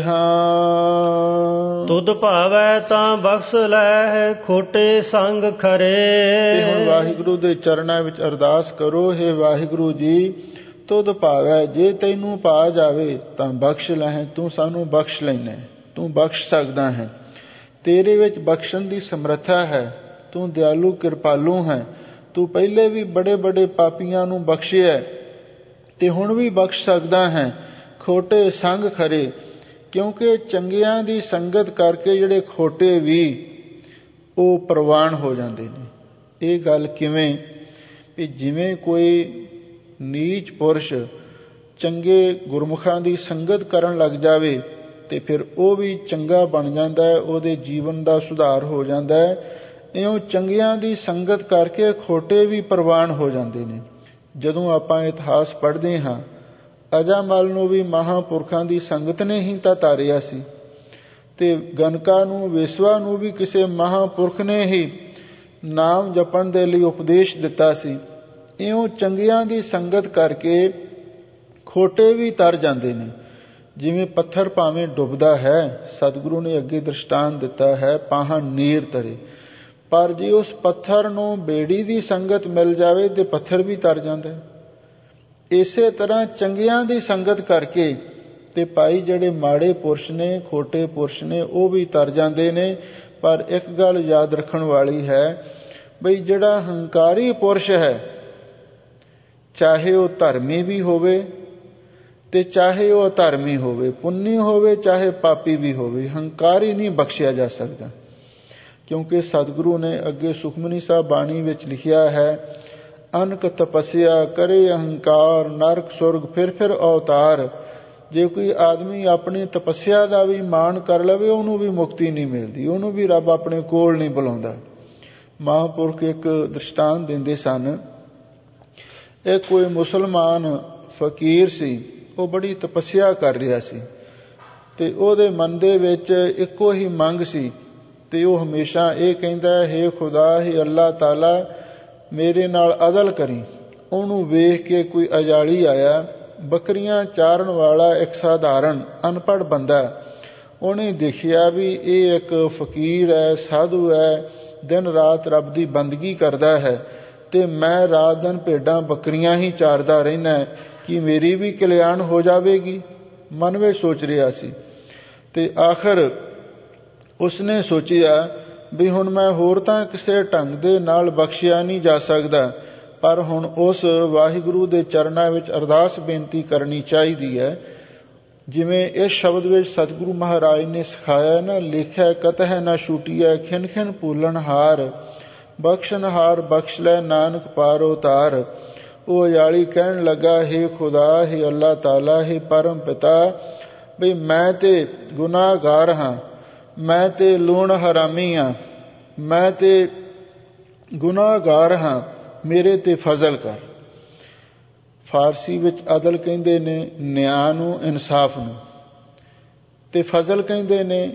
ਹਾਂ। ਤੁਧ ਭਾਵੈ ਤਾਂ ਬਖਸ਼ ਲੈ, ਖੋਟੇ ਸੰਗ ਖਰੇ। ਤੇ ਹੁਣ ਵਾਹਿਗੁਰੂ ਦੇ ਚਰਨਾਂ ਵਿੱਚ ਅਰਦਾਸ ਕਰੋ, ਹੇ ਵਾਹਿਗੁਰੂ ਜੀ, ਤੁਧ ਭਾਵੈ, ਜੇ ਤੈਨੂੰ ਭਾ ਜਾਵੇ ਤਾਂ ਬਖਸ਼ ਲੈ। ਤੂੰ ਸਾਨੂੰ ਬਖਸ਼ ਲੈਣਾ, ਤੂੰ ਬਖਸ਼ ਸਕਦਾ ਹੈ, ਤੇਰੇ ਵਿੱਚ ਬਖਸ਼ਣ ਦੀ ਸਮਰੱਥਾ ਹੈ। ਤੂੰ ਦਿਆਲੂ ਕਿਰਪਾਲੂ ਹੈ। ਤੂੰ ਪਹਿਲੇ ਵੀ ਬੜੇ ਬੜੇ ਪਾਪੀਆਂ ਨੂੰ ਬਖਸ਼ਿਆ ਤੇ ਹੁਣ ਵੀ ਬਖਸ਼ ਸਕਦਾ ਹੈ। ਖੋਟੇ ਸੰਗ ਖਰੇ, ਕਿਉਂਕਿ ਚੰਗਿਆਂ ਦੀ ਸੰਗਤ ਕਰਕੇ ਜਿਹੜੇ ਖੋਟੇ ਵੀ ਉਹ ਪ੍ਰਵਾਨ ਹੋ ਜਾਂਦੇ ਨੇ। ਇਹ ਗੱਲ ਕਿਵੇਂ? ਵੀ ਜਿਵੇਂ ਕੋਈ ਨੀਚ ਪੁਰਸ਼ ਚੰਗੇ ਗੁਰਮੁਖਾਂ ਦੀ ਸੰਗਤ ਕਰਨ ਲੱਗ ਜਾਵੇ ਤੇ ਫਿਰ ਉਹ ਵੀ ਚੰਗਾ ਬਣ ਜਾਂਦਾ ਹੈ, ਉਹਦੇ ਜੀਵਨ ਦਾ ਸੁਧਾਰ ਹੋ ਜਾਂਦਾ ਹੈ। ਇਉਂ ਚੰਗਿਆਂ ਦੀ ਸੰਗਤ ਕਰਕੇ ਖੋਟੇ ਵੀ ਪ੍ਰਵਾਨ ਹੋ ਜਾਂਦੇ ਨੇ। ਜਦੋਂ ਆਪਾਂ ਇਤਿਹਾਸ ਪੜ੍ਹਦੇ ਹਾਂ, ਅਜਾਮਲ ਨੂੰ ਵੀ ਮਹਾਂਪੁਰਖਾਂ ਦੀ ਸੰਗਤ ਨੇ ਹੀ ਤਾਂ ਤਾਰਿਆ ਸੀ, ਤੇ ਗਨਕਾ ਨੂੰ, ਵੇਸਵਾ ਨੂੰ ਵੀ ਕਿਸੇ ਮਹਾਂਪੁਰਖ ਨੇ ਹੀ ਨਾਮ ਜਪਣ ਦੇ ਲਈ ਉਪਦੇਸ਼ ਦਿੱਤਾ ਸੀ। ਇਉਂ ਚੰਗਿਆਂ ਦੀ ਸੰਗਤ ਕਰਕੇ ਖੋਟੇ ਵੀ ਤਰ ਜਾਂਦੇ ਨੇ। ਜਿਵੇਂ ਪੱਥਰ ਭਾਵੇਂ ਡੁੱਬਦਾ ਹੈ, ਸਤਿਗੁਰੂ ਨੇ ਅੱਗੇ ਦ੍ਰਿਸ਼ਟਾਂਤ ਦਿੱਤਾ ਹੈ, ਪਾਹਾਂ ਨੀਰ ਤਰੇ, ਪਰ ਜੇ ਉਸ ਪੱਥਰ ਨੂੰ ਬੇੜੀ ਦੀ ਸੰਗਤ ਮਿਲ ਜਾਵੇ ਤੇ ਪੱਥਰ ਵੀ ਤਰ ਜਾਂਦਾ ਹੈ। ਇਸੇ ਤਰ੍ਹਾਂ ਚੰਗਿਆਂ ਦੀ ਸੰਗਤ ਕਰਕੇ ਤੇ ਭਾਈ ਜਿਹੜੇ ਮਾੜੇ ਪੁਰਸ਼ ਨੇ, ਖੋਟੇ ਪੁਰਸ਼ ਨੇ, ਉਹ ਵੀ ਤਰ ਜਾਂਦੇ ਨੇ। ਪਰ ਇੱਕ ਗੱਲ ਯਾਦ ਰੱਖਣ ਵਾਲੀ ਹੈ, ਬਈ ਜਿਹੜਾ ਹੰਕਾਰੀ ਪੁਰਸ਼ ਹੈ, ਚਾਹੇ ਉਹ ਧਰਮੀ ਵੀ ਹੋਵੇ ਤੇ ਚਾਹੇ ਉਹ ਅਧਰਮੀ ਹੋਵੇ, ਪੁੰਨੀ ਹੋਵੇ ਚਾਹੇ ਪਾਪੀ ਵੀ ਹੋਵੇ, ਹੰਕਾਰੀ ਨਹੀਂ ਬਖਸ਼ਿਆ ਜਾ ਸਕਦਾ। ਕਿਉਂਕਿ ਸਤਿਗੁਰੂ ਨੇ ਅੱਗੇ ਸੁਖਮਨੀ ਸਾਹਿਬ ਬਾਣੀ ਵਿੱਚ ਲਿਖਿਆ ਹੈ, ਅਨਕ ਤਪੱਸਿਆ ਕਰੇ ਅਹੰਕਾਰ, ਨਰਕ ਸੁਰਗ ਫਿਰ ਫਿਰ ਅਵਤਾਰ। ਜੇ ਕੋਈ ਆਦਮੀ ਆਪਣੀ ਤਪੱਸਿਆ ਦਾ ਵੀ ਮਾਣ ਕਰ ਲਵੇ, ਉਹਨੂੰ ਵੀ ਮੁਕਤੀ ਨਹੀਂ ਮਿਲਦੀ, ਉਹਨੂੰ ਵੀ ਰੱਬ ਆਪਣੇ ਕੋਲ ਨਹੀਂ ਬੁਲਾਉਂਦਾ। ਮਹਾਂਪੁਰਖ ਇੱਕ ਦ੍ਰਿਸ਼ਟਾਂਤ ਦਿੰਦੇ ਸਨ। ਇੱਕ ਕੋਈ ਮੁਸਲਮਾਨ ਫਕੀਰ ਸੀ, ਉਹ ਬੜੀ ਤਪੱਸਿਆ ਕਰ ਰਿਹਾ ਸੀ ਤੇ ਉਹਦੇ ਮਨ ਦੇ ਵਿੱਚ ਇੱਕੋ ਹੀ ਮੰਗ ਸੀ, ਤੇ ਉਹ ਹਮੇਸ਼ਾ ਇਹ ਕਹਿੰਦਾ, ਹੇ ਖੁਦਾ, ਹੇ ਅੱਲਾਹ ਤਾਲਾ, ਮੇਰੇ ਨਾਲ ਅਦਲ ਕਰੀ। ਉਹਨੂੰ ਵੇਖ ਕੇ ਕੋਈ ਅਜਾਲੀ ਆਇਆ, ਬੱਕਰੀਆਂ ਚਾਰਨ ਵਾਲਾ ਇੱਕ ਸਾਧਾਰਨ ਅਨਪੜ੍ਹ ਬੰਦਾ। ਉਹਨੇ ਦੇਖਿਆ ਵੀ ਇਹ ਇੱਕ ਫਕੀਰ ਹੈ, ਸਾਧੂ ਹੈ, ਦਿਨ ਰਾਤ ਰੱਬ ਦੀ ਬੰਦਗੀ ਕਰਦਾ ਹੈ, ਤੇ ਮੈਂ ਰਾਤ ਦਿਨ ਭੇਡਾਂ ਬੱਕਰੀਆਂ ਹੀ ਚਾਰਦਾ ਰਹਿਣਾ, ਕਿ ਮੇਰੀ ਵੀ ਕਲਿਆਣ ਹੋ ਜਾਵੇਗੀ। ਮਨ ਵਿੱਚ ਸੋਚ ਰਿਹਾ ਸੀ। ਤੇ ਆਖਰ ਉਸਨੇ ਸੋਚਿਆ ਵੀ ਹੁਣ ਮੈਂ ਹੋਰ ਤਾਂ ਕਿਸੇ ਢੰਗ ਦੇ ਨਾਲ ਬਖਸ਼ਿਆ ਨਹੀਂ ਜਾ ਸਕਦਾ, ਪਰ ਹੁਣ ਉਸ ਵਾਹਿਗੁਰੂ ਦੇ ਚਰਨਾਂ ਵਿੱਚ ਅਰਦਾਸ ਬੇਨਤੀ ਕਰਨੀ ਚਾਹੀਦੀ ਹੈ। ਜਿਵੇਂ ਇਸ ਸ਼ਬਦ ਵਿੱਚ ਸਤਿਗੁਰੂ ਮਹਾਰਾਜ ਨੇ ਸਿਖਾਇਆ ਨਾ, ਲਿਖਿਆ ਕਤਹਿ ਨਾ ਛੂਟੀਐ, ਖਿਨ ਖਿਨ ਭੂਲਣ ਹਾਰ, ਬਖਸ਼ਣ ਹਾਰ ਬਖਸ਼ ਲੈ ਨਾਨਕ ਪਾਰੋ ਤਾਰ। ਉਹ ਅਜਾਲੀ ਕਹਿਣ ਲੱਗਾ, ਹੇ ਖੁਦਾ, ਹੇ ਅੱਲਾਹ ਤਾਲਾ, ਹੇ ਪਰਮ ਪਿਤਾ, ਬਈ ਮੈਂ ਤੇ ਗੁਨਾਹਗਾਰ ਹਾਂ, ਮੈਂ ਤੇ ਲੂਣ ਹਰਾਮੀ ਹਾਂ, ਮੈਂ ਤੇ ਗੁਨਾਹਗਾਰ ਹਾਂ, ਮੇਰੇ ਤੇ ਫਜ਼ਲ ਕਰ। ਫਾਰਸੀ ਵਿੱਚ ਅਦਲ ਕਹਿੰਦੇ ਨੇ ਨਿਆਂ ਨੂੰ, ਇਨਸਾਫ ਨੂੰ, ਤੇ ਫਜ਼ਲ ਕਹਿੰਦੇ ਨੇ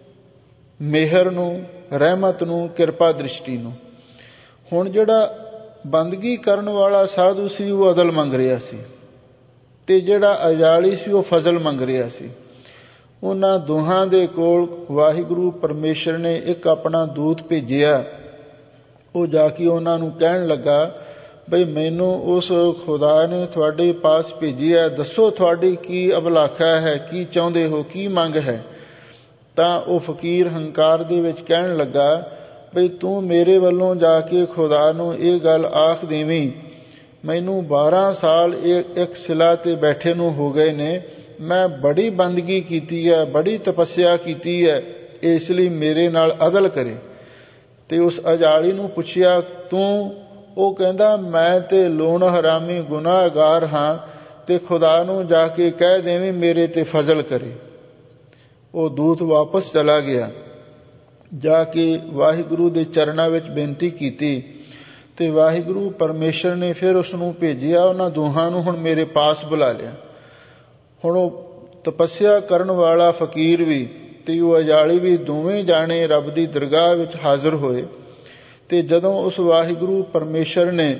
ਮਿਹਰ ਨੂੰ, ਰਹਿਮਤ ਨੂੰ, ਕਿਰਪਾ ਦ੍ਰਿਸ਼ਟੀ ਨੂੰ। ਹੁਣ ਜਿਹੜਾ ਬੰਦਗੀ ਕਰਨ ਵਾਲਾ ਸਾਧੂ ਸੀ, ਉਹ ਅਦਲ ਮੰਗ ਰਿਹਾ ਸੀ, ਤੇ ਜਿਹੜਾ ਅਜਾਲੀ ਸੀ, ਉਹ ਫਜ਼ਲ ਮੰਗ ਰਿਹਾ ਸੀ। ਉਹਨਾਂ ਦੋਹਾਂ ਦੇ ਕੋਲ ਵਾਹਿਗੁਰੂ ਪਰਮੇਸ਼ਰ ਨੇ ਇੱਕ ਆਪਣਾ ਦੂਤ ਭੇਜਿਆ। ਉਹ ਜਾ ਕੇ ਉਹਨਾਂ ਨੂੰ ਕਹਿਣ ਲੱਗਾ, ਬਈ ਮੈਨੂੰ ਉਸ ਖੁਦਾ ਨੇ ਤੁਹਾਡੇ ਪਾਸ ਭੇਜਿਆ, ਦੱਸੋ ਤੁਹਾਡੀ ਕੀ ਅਭਿਲਾਖਾ ਹੈ, ਕੀ ਚਾਹੁੰਦੇ ਹੋ, ਕੀ ਮੰਗ ਹੈ। ਤਾਂ ਉਹ ਫਕੀਰ ਹੰਕਾਰ ਦੇ ਵਿੱਚ ਕਹਿਣ ਲੱਗਾ, ਬਈ ਤੂੰ ਮੇਰੇ ਵੱਲੋਂ ਜਾ ਕੇ ਖੁਦਾ ਨੂੰ ਇਹ ਗੱਲ ਆਖ ਦੇਵੀਂ, ਮੈਨੂੰ ਬਾਰਾਂ ਸਾਲ ਇੱਕ ਸਿਲਾ ਤੇ ਬੈਠੇ ਨੂੰ ਹੋ ਗਏ ਨੇ, ਮੈਂ ਬੜੀ ਬੰਦਗੀ ਕੀਤੀ ਹੈ, ਬੜੀ ਤਪੱਸਿਆ ਕੀਤੀ ਹੈ, ਇਸ ਲਈ ਮੇਰੇ ਨਾਲ ਅਦਲ ਕਰੇ। ਤੇ ਉਸ ਅਜਾਲੀ ਨੂੰ ਪੁੱਛਿਆ, ਤੂੰ? ਉਹ ਕਹਿੰਦਾ, ਮੈਂ ਤੇ ਲੂਣ ਹਰਾਮੀ ਗੁਨਾਹਗਾਰ ਹਾਂ, ਤੇ ਖੁਦਾ ਨੂੰ ਜਾ ਕੇ ਕਹਿ ਦੇਵੀਂ ਮੇਰੇ ਤੇ ਫਜ਼ਲ ਕਰੇ। ਉਹ ਦੂਤ ਵਾਪਸ ਚਲਾ ਗਿਆ। ਜਾ ਕੇ ਵਾਹਿਗੁਰੂ ਦੇ ਚਰਨਾਂ ਵਿੱਚ ਬੇਨਤੀ ਕੀਤੀ ਤੇ ਵਾਹਿਗੁਰੂ ਪਰਮੇਸ਼ਰ ਨੇ ਫਿਰ ਉਸ ਨੂੰ ਭੇਜਿਆ। ਉਹਨਾਂ ਦੋਹਾਂ ਨੂੰ ਹੁਣ ਮੇਰੇ ਪਾਸ ਬੁਲਾ ਲਿਆ। ਹੁਣ ਉਹ ਤਪੱਸਿਆ ਕਰਨ ਵਾਲਾ ਫਕੀਰ ਵੀ ਤੇ ਉਹ ਅਜਾਲੀ ਵੀ ਦੋਵੇਂ ਜਾਣੇ ਰੱਬ ਦੀ ਦਰਗਾਹ ਵਿੱਚ ਹਾਜ਼ਰ ਹੋਏ। ਤੇ ਜਦੋਂ ਉਸ ਵਾਹਿਗੁਰੂ ਪਰਮੇਸ਼ਰ ਨੇ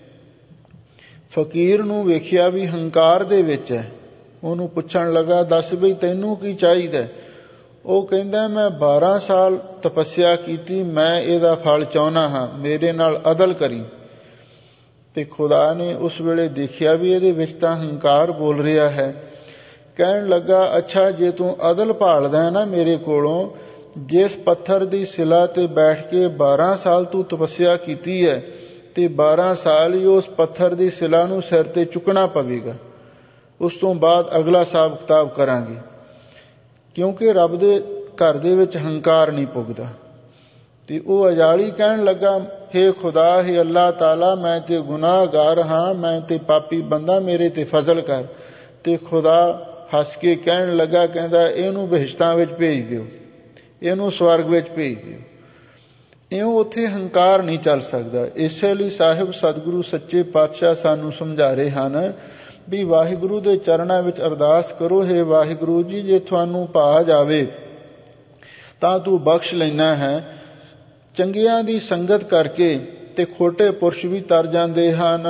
ਫਕੀਰ ਨੂੰ ਵੇਖਿਆ ਵੀ ਹੰਕਾਰ ਦੇ ਵਿੱਚ ਹੈ, ਉਹਨੂੰ ਪੁੱਛਣ ਲੱਗਾ, ਦੱਸ ਬਈ ਤੈਨੂੰ ਕੀ ਚਾਹੀਦਾ? ਉਹ ਕਹਿੰਦਾ, ਮੈਂ ਬਾਰਾਂ ਸਾਲ ਤਪੱਸਿਆ ਕੀਤੀ, ਮੈਂ ਇਹਦਾ ਫਲ ਚਾਹੁੰਦਾ ਹਾਂ, ਮੇਰੇ ਨਾਲ ਅਦਲ ਕਰੀ। ਤੇ ਖੁਦਾ ਨੇ ਉਸ ਵੇਲੇ ਦੇਖਿਆ ਵੀ ਇਹਦੇ ਵਿੱਚ ਤਾਂ ਹੰਕਾਰ ਬੋਲ ਰਿਹਾ ਹੈ। ਕਹਿਣ ਲੱਗਾ, ਅੱਛਾ ਜੇ ਤੂੰ ਅਦਲ ਭਾਲਦਾ ਹੈ ਨਾ ਮੇਰੇ ਕੋਲੋਂ, ਜਿਸ ਪੱਥਰ ਦੀ ਸਿਲਾ ਤੇ ਬੈਠ ਕੇ ਬਾਰਾਂ ਸਾਲ ਤੂੰ ਤਪੱਸਿਆ ਕੀਤੀ ਹੈ ਤੇ ਬਾਰਾਂ ਸਾਲ ਹੀ ਉਸ ਪੱਥਰ ਦੀ ਸਿਲਾ ਨੂੰ ਸਿਰ ਤੇ ਚੁੱਕਣਾ ਪਵੇਗਾ। ਉਸ ਤੋਂ ਬਾਅਦ ਅਗਲਾ ਹਿਸਾਬ ਕਿਤਾਬ ਕਰਾਂਗੇ, ਕਿਉਂਕਿ ਰੱਬ ਦੇ ਘਰ ਦੇ ਵਿੱਚ ਹੰਕਾਰ ਨਹੀਂ ਪੁੱਗਦਾ। ਤੇ ਉਹ ਅਜਾਲੀ ਕਹਿਣ ਲੱਗਾ, ਹੇ ਖੁਦਾ, ਹੇ ਅੱਲਾਹ ਤਾਲਾ, ਮੈਂ ਤੇ ਗੁਨਾਹਗਾਰ ਹਾਂ, ਮੈਂ ਤੇ ਪਾਪੀ ਬੰਦਾ, ਮੇਰੇ ਤੇ ਫਜ਼ਲ ਕਰ। ਤੇ ਖੁਦਾ ਹੱਸ ਕੇ ਕਹਿਣ ਲੱਗਾ, ਕਹਿੰਦਾ ਇਹਨੂੰ ਬਹਿਸ਼ਤਾਂ ਵਿੱਚ ਭੇਜ ਦਿਓ, ਇਹਨੂੰ ਸਵਰਗ ਵਿੱਚ ਭੇਜ ਦਿਓ। ਇਉਂ ਉੱਥੇ ਹੰਕਾਰ ਨਹੀਂ ਚੱਲ ਸਕਦਾ। ਇਸੇ ਲਈ ਸਾਹਿਬ ਸਤਿਗੁਰੂ ਸੱਚੇ ਪਾਤਸ਼ਾਹ ਸਾਨੂੰ ਸਮਝਾ ਰਹੇ ਹਨ ਵੀ ਵਾਹਿਗੁਰੂ ਦੇ ਚਰਨਾਂ ਵਿੱਚ ਅਰਦਾਸ ਕਰੋ, ਹੇ ਵਾਹਿਗੁਰੂ ਜੀ, ਜੇ ਤੁਹਾਨੂੰ ਭਾ ਜਾਵੇ ਤਾਂ ਤੂੰ ਬਖਸ਼ ਲੈਣਾ ਹੈ। ਚੰਗਿਆਂ ਦੀ ਸੰਗਤ ਕਰਕੇ ਤੇ ਖੋਟੇ ਪੁਰਸ਼ ਵੀ ਤਰ ਜਾਂਦੇ ਹਨ।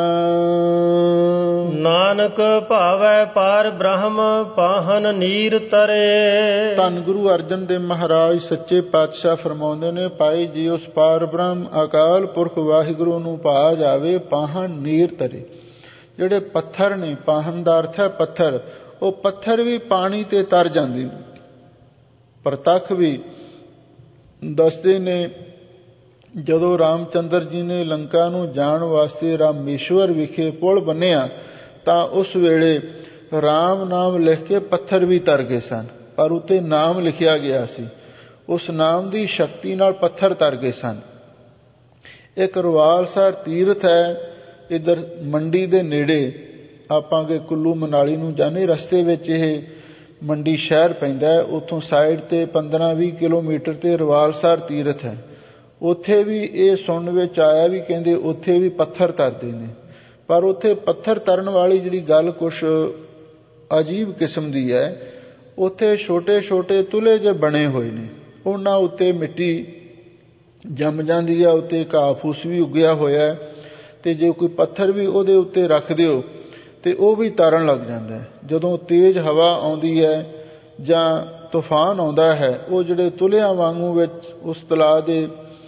ਨਾਨਕ ਭਾਵੈ ਪਾਰ ਬ੍ਰਹਮ ਪਾਹਨ ਨੀਰ ਤਰੇ। ਧੰਨ ਗੁਰੂ ਅਰਜਨ ਦੇਵ ਮਹਾਰਾਜ ਸੱਚੇ ਪਾਤਸ਼ਾਹ ਫਰਮਾਉਂਦੇ ਨੇ, ਭਾਈ ਜੀ ਉਸ ਪਾਰ ਬ੍ਰਹਮ ਅਕਾਲ ਪੁਰਖ ਵਾਹਿਗੁਰੂ ਨੂੰ ਭਾ ਜਾਵੇ, ਪਾਹਨ ਨੀਰ ਤਰੇ। ਜਿਹੜੇ ਪੱਥਰ ਨੇ, ਪਾਹਨ ਦਾ ਅਰਥ ਹੈ ਪੱਥਰ, ਉਹ ਪੱਥਰ ਵੀ ਪਾਣੀ ਤੇ ਤਰ ਜਾਂਦੇ ਨੇ। ਪ੍ਰਤੱਖ ਵੀ ਦੱਸਦੇ ਨੇ, ਜਦੋਂ ਰਾਮਚੰਦਰ ਜੀ ਨੇ ਲੰਕਾ ਨੂੰ ਜਾਣ ਵਾਸਤੇ ਰਾਮੇਸ਼ਵਰ ਵਿਖੇ ਪੁਲ ਬੰਨਿਆ ਤਾਂ ਉਸ ਵੇਲੇ ਰਾਮ ਨਾਮ ਲਿਖ ਕੇ ਪੱਥਰ ਵੀ ਤਰ ਗਏ ਸਨ, ਪਰ ਉੱਤੇ ਨਾਮ ਲਿਖਿਆ ਗਿਆ ਸੀ। ਉਸ ਨਾਮ ਦੀ ਸ਼ਕਤੀ ਨਾਲ ਪੱਥਰ ਤਰ ਗਏ ਸਨ। ਇੱਕ ਰਵਾਲਸਰ ਤੀਰਥ ਹੈ ਇੱਧਰ ਮੰਡੀ ਦੇ ਨੇੜੇ। ਆਪਾਂ ਅੱਗੇ ਕੁੱਲੂ ਮਨਾਲੀ ਨੂੰ ਜਾਂਦੇ, ਰਸਤੇ ਵਿੱਚ ਇਹ ਮੰਡੀ ਸ਼ਹਿਰ ਪੈਂਦਾ ਹੈ। ਉੱਥੋਂ ਸਾਈਡ ਤੇ ਪੰਦਰਾਂ ਵੀਹ ਕਿਲੋਮੀਟਰ ਤੇ ਰਵਾਲਸਰ ਤੀਰਥ ਹੈ। ਉੱਥੇ ਵੀ ਇਹ ਸੁਣਨ ਵਿੱਚ ਆਇਆ ਵੀ ਕਹਿੰਦੇ ਉੱਥੇ ਵੀ ਪੱਥਰ ਤਰਦੇ ਨੇ, ਪਰ ਉੱਥੇ ਪੱਥਰ ਤਰਨ ਵਾਲੀ ਜਿਹੜੀ ਗੱਲ ਕੁਛ ਅਜੀਬ ਕਿਸਮ ਦੀ ਹੈ। ਉੱਥੇ ਛੋਟੇ ਛੋਟੇ ਤੁਲੇ ਜਿਹੇ ਬਣੇ ਹੋਏ ਨੇ, ਉਹਨਾਂ ਉੱਤੇ ਮਿੱਟੀ ਜੰਮ ਜਾਂਦੀ ਹੈ, ਉੱਤੇ ਘਾਹ ਫੂਸ ਵੀ ਉੱਗਿਆ ਹੋਇਆ, ਤੇ ਜੇ ਕੋਈ ਪੱਥਰ ਵੀ ਉਹਦੇ ਉੱਤੇ ਰੱਖ ਦਿਓ ਤੇ ਉਹ ਵੀ ਤਰਨ ਲੱਗ ਜਾਂਦਾ ਹੈ। ਜਦੋਂ ਤੇਜ਼ ਹਵਾ ਆਉਂਦੀ ਹੈ ਜਾਂ ਤੂਫਾਨ ਆਉਂਦਾ ਹੈ, ਉਹ ਜਿਹੜੇ ਤੁਲਿਆਂ ਵਾਂਗੂ ਵਿੱਚ ਉਸ ਤਲਾਅ ਦੇ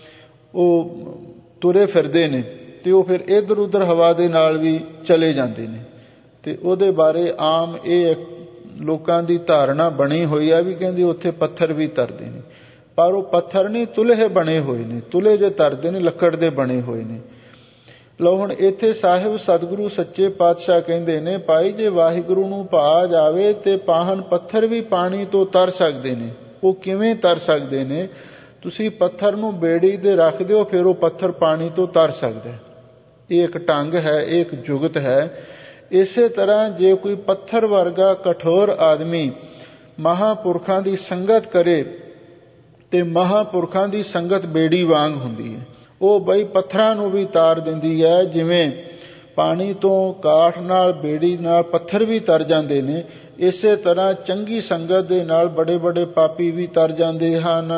ਉਹ ਤੁਰੇ ਫਿਰਦੇ ਨੇ ਤੇ ਉਹ ਫਿਰ ਇੱਧਰ ਉੱਧਰ ਹਵਾ ਦੇ ਨਾਲ ਵੀ ਚਲੇ ਜਾਂਦੇ ਨੇ। ਤੇ ਉਹਦੇ ਬਾਰੇ ਆਮ ਇਹ ਲੋਕਾਂ ਦੀ ਧਾਰਨਾ ਬਣੀ ਹੋਈ ਆ ਵੀ ਕਹਿੰਦੇ ਉੱਥੇ ਪੱਥਰ ਵੀ ਤਰਦੇ ਨੇ, ਪਰ ਉਹ ਪੱਥਰ ਨਹੀਂ, ਤੁਲਹੇ ਬਣੇ ਹੋਏ ਨੇ। ਤੁਲੇ ਜੇ ਤਰਦੇ ਨੇ ਲੱਕੜ ਦੇ ਬਣੇ ਹੋਏ ਨੇ। ਲਓ ਹੁਣ ਇੱਥੇ ਸਾਹਿਬ ਸਤਿਗੁਰੂ ਸੱਚੇ ਪਾਤਸ਼ਾਹ ਕਹਿੰਦੇ ਨੇ, ਭਾਈ ਜੇ ਵਾਹਿਗੁਰੂ ਨੂੰ ਭਾ ਜਾਵੇ ਤੇ ਪਾਹਨ ਪੱਥਰ ਵੀ ਪਾਣੀ ਤੋਂ ਤਰ ਸਕਦੇ ਨੇ। ਉਹ ਕਿਵੇਂ ਤਰ ਸਕਦੇ ਨੇ? ਤੁਸੀਂ ਪੱਥਰ ਨੂੰ ਬੇੜੀ ਦੇ ਰੱਖ ਦਿਓ, ਫਿਰ ਉਹ ਪੱਥਰ ਪਾਣੀ ਤੋਂ ਤਰ ਸਕਦਾ। ਇਹ ਇੱਕ ਢੰਗ ਹੈ, ਇਹ ਇੱਕ ਜੁਗਤ ਹੈ। ਇਸੇ ਤਰ੍ਹਾਂ ਜੇ ਕੋਈ ਪੱਥਰ ਵਰਗਾ ਕਠੋਰ ਆਦਮੀ ਮਹਾਂਪੁਰਖਾਂ ਦੀ ਸੰਗਤ ਕਰੇ ਤੇ ਮਹਾਂਪੁਰਖਾਂ ਦੀ ਸੰਗਤ ਬੇੜੀ ਵਾਂਗ ਹੁੰਦੀ ਹੈ। ਉਹ ਬਈ ਪੱਥਰਾਂ ਨੂੰ ਵੀ ਤਾਰ ਦਿੰਦੀ ਹੈ। ਜਿਵੇਂ ਪਾਣੀ ਤੋਂ ਕਾਠ ਨਾਲ ਬੇੜੀ ਨਾਲ ਪੱਥਰ ਵੀ ਤਰ ਜਾਂਦੇ ਨੇ, ਇਸੇ ਤਰ੍ਹਾਂ ਚੰਗੀ ਸੰਗਤ ਦੇ ਨਾਲ ਬੜੇ ਬੜੇ ਪਾਪੀ ਵੀ ਤਰ ਜਾਂਦੇ ਹਨ।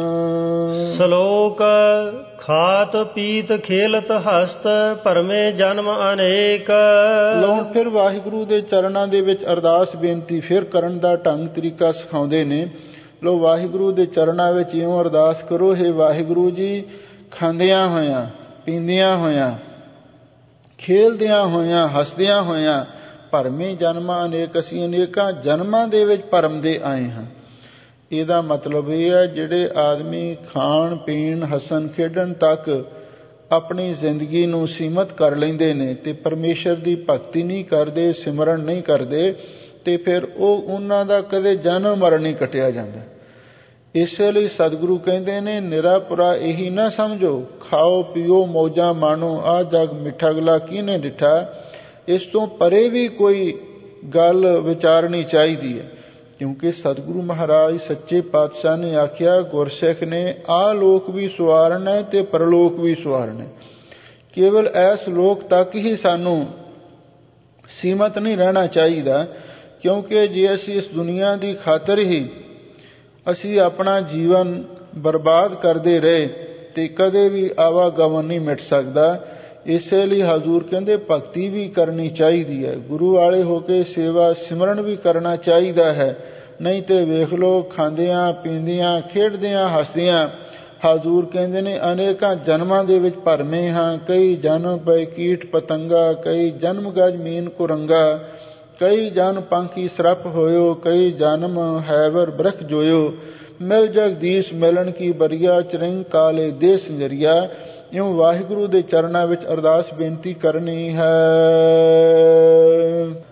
ਸ਼ਲੋਕ ਖਾਤ ਪੀਤ ਖੇਲਤ ਹਸਤ ਭਰਮੇ ਜਨਮ ਅਨੇਕ। ਲਓ ਫਿਰ ਵਾਹਿਗੁਰੂ ਦੇ ਚਰਨਾਂ ਦੇ ਵਿੱਚ ਅਰਦਾਸ ਬੇਨਤੀ ਫਿਰ ਕਰਨ ਦਾ ਢੰਗ ਤਰੀਕਾ ਸਿਖਾਉਂਦੇ ਨੇ। ਲਓ ਵਾਹਿਗੁਰੂ ਦੇ ਚਰਨਾਂ ਵਿੱਚ ਇਉਂ ਅਰਦਾਸ ਕਰੋ, ਹੇ ਵਾਹਿਗੁਰੂ ਜੀ, ਖਾਂਦਿਆਂ ਹੋਇਆਂ, ਪੀਂਦਿਆਂ ਹੋਇਆਂ, ਖੇਲਦਿਆਂ ਹੋਇਆਂ, ਹੱਸਦਿਆਂ ਹੋਇਆਂ, ਭਰਮੇ ਜਨਮਾਂ ਅਨੇਕ, ਅਸੀਂ ਅਨੇਕਾਂ ਜਨਮਾਂ ਦੇ ਵਿੱਚ ਭਰਮ ਦੇ ਆਏ ਹਾਂ। ਇਹਦਾ ਮਤਲਬ ਇਹ ਹੈ, ਜਿਹੜੇ ਆਦਮੀ ਖਾਣ ਪੀਣ ਹੱਸਣ ਖੇਡਣ ਤੱਕ ਆਪਣੀ ਜ਼ਿੰਦਗੀ ਨੂੰ ਸੀਮਤ ਕਰ ਲੈਂਦੇ ਨੇ ਤੇ ਪਰਮੇਸ਼ਰ ਦੀ ਭਗਤੀ ਨਹੀਂ ਕਰਦੇ, ਸਿਮਰਨ ਨਹੀਂ ਕਰਦੇ, ਤੇ ਫਿਰ ਉਹ ਉਹਨਾਂ ਦਾ ਕਦੇ ਜਨਮ ਮਰਨ ਨਹੀਂ ਕੱਟਿਆ ਜਾਂਦਾ। ਇਸੇ ਲਈ ਸਤਿਗੁਰੂ ਕਹਿੰਦੇ ਨੇ, ਨਿਰਾਪੁਰਾ ਇਹੀ ਨਾ ਸਮਝੋ, ਖਾਓ ਪੀਓ ਮੌਜਾਂ ਮਾਣੋ, ਆਹ ਜਗ ਮਿੱਠਾ ਗਲਾ ਕਿਹਨੇ ਡਿੱਠਾ। ਇਸ ਤੋਂ ਪਰੇ ਵੀ ਕੋਈ ਗੱਲ ਵਿਚਾਰਨੀ ਚਾਹੀਦੀ ਹੈ। ਕਿਉਂਕਿ ਸਤਿਗੁਰੂ ਮਹਾਰਾਜ ਸੱਚੇ ਪਾਤਸ਼ਾਹ ਨੇ ਆਖਿਆ, ਗੁਰਸਿੱਖ ਨੇ ਆਹ ਲੋਕ ਵੀ ਸਵਾਰਨਾ ਹੈ ਤੇ ਪਰਲੋਕ ਵੀ ਸਵਾਰਨਾ ਹੈ। ਕੇਵਲ ਇਸ ਲੋਕ ਤੱਕ ਹੀ ਸਾਨੂੰ ਸੀਮਤ ਨਹੀਂ ਰਹਿਣਾ ਚਾਹੀਦਾ, ਕਿਉਂਕਿ ਜੇ ਅਸੀਂ ਇਸ ਦੁਨੀਆ ਦੀ ਖਾਤਰ ਹੀ ਅਸੀਂ ਆਪਣਾ ਜੀਵਨ ਬਰਬਾਦ ਕਰਦੇ ਰਹੇ ਤੇ ਕਦੇ ਵੀ ਆਵਾਗਮਨ ਨਹੀਂ ਮਿਟ ਸਕਦਾ। ਇਸੇ ਲਈ ਹਜ਼ੂਰ ਕਹਿੰਦੇ ਭਗਤੀ ਵੀ ਕਰਨੀ ਚਾਹੀਦੀ ਹੈ, ਗੁਰੂ ਵਾਲੇ ਹੋ ਕੇ ਸੇਵਾ ਸਿਮਰਨ ਵੀ ਕਰਨਾ ਚਾਹੀਦਾ ਹੈ। ਨਹੀਂ ਤੇ ਵੇਖ ਲਓ, ਖਾਂਦਿਆਂ ਪੀਂਦਿਆਂ ਖੇਡਦਿਆਂ ਹੱਸਦਿਆਂ ਹਜ਼ੂਰ ਕਹਿੰਦੇ ਨੇ ਅਨੇਕਾਂ ਜਨਮਾਂ ਦੇ ਵਿੱਚ ਭਰਮੇ ਹਾਂ। ਕਈ ਜਨਮ ਪਏ ਕੀਟ ਪਤੰਗਾ, ਕਈ ਜਨਮ ਗਜ ਮੀਨ ਕੁਰੰਗਾ, ਕਈ ਜਨ ਪੰਖੀ ਸਰਪ ਹੋਇਓ, ਕਈ ਜਨਮ ਹੈਵਰ ਬ੍ਰਖ ਜੋਇਓ। ਮਿਲ ਜਗਦੀਸ਼ ਮਿਲਣ ਕੀ ਬਰੀਆ, ਚਰਿੰਗ ਕਾਲੇ ਦੇ ਸੰਜਰੀਆ। ਇਉਂ ਵਾਹਿਗੁਰੂ ਦੇ ਚਰਨਾਂ ਵਿੱਚ ਅਰਦਾਸ ਬੇਨਤੀ ਕਰਨੀ ਹੈ।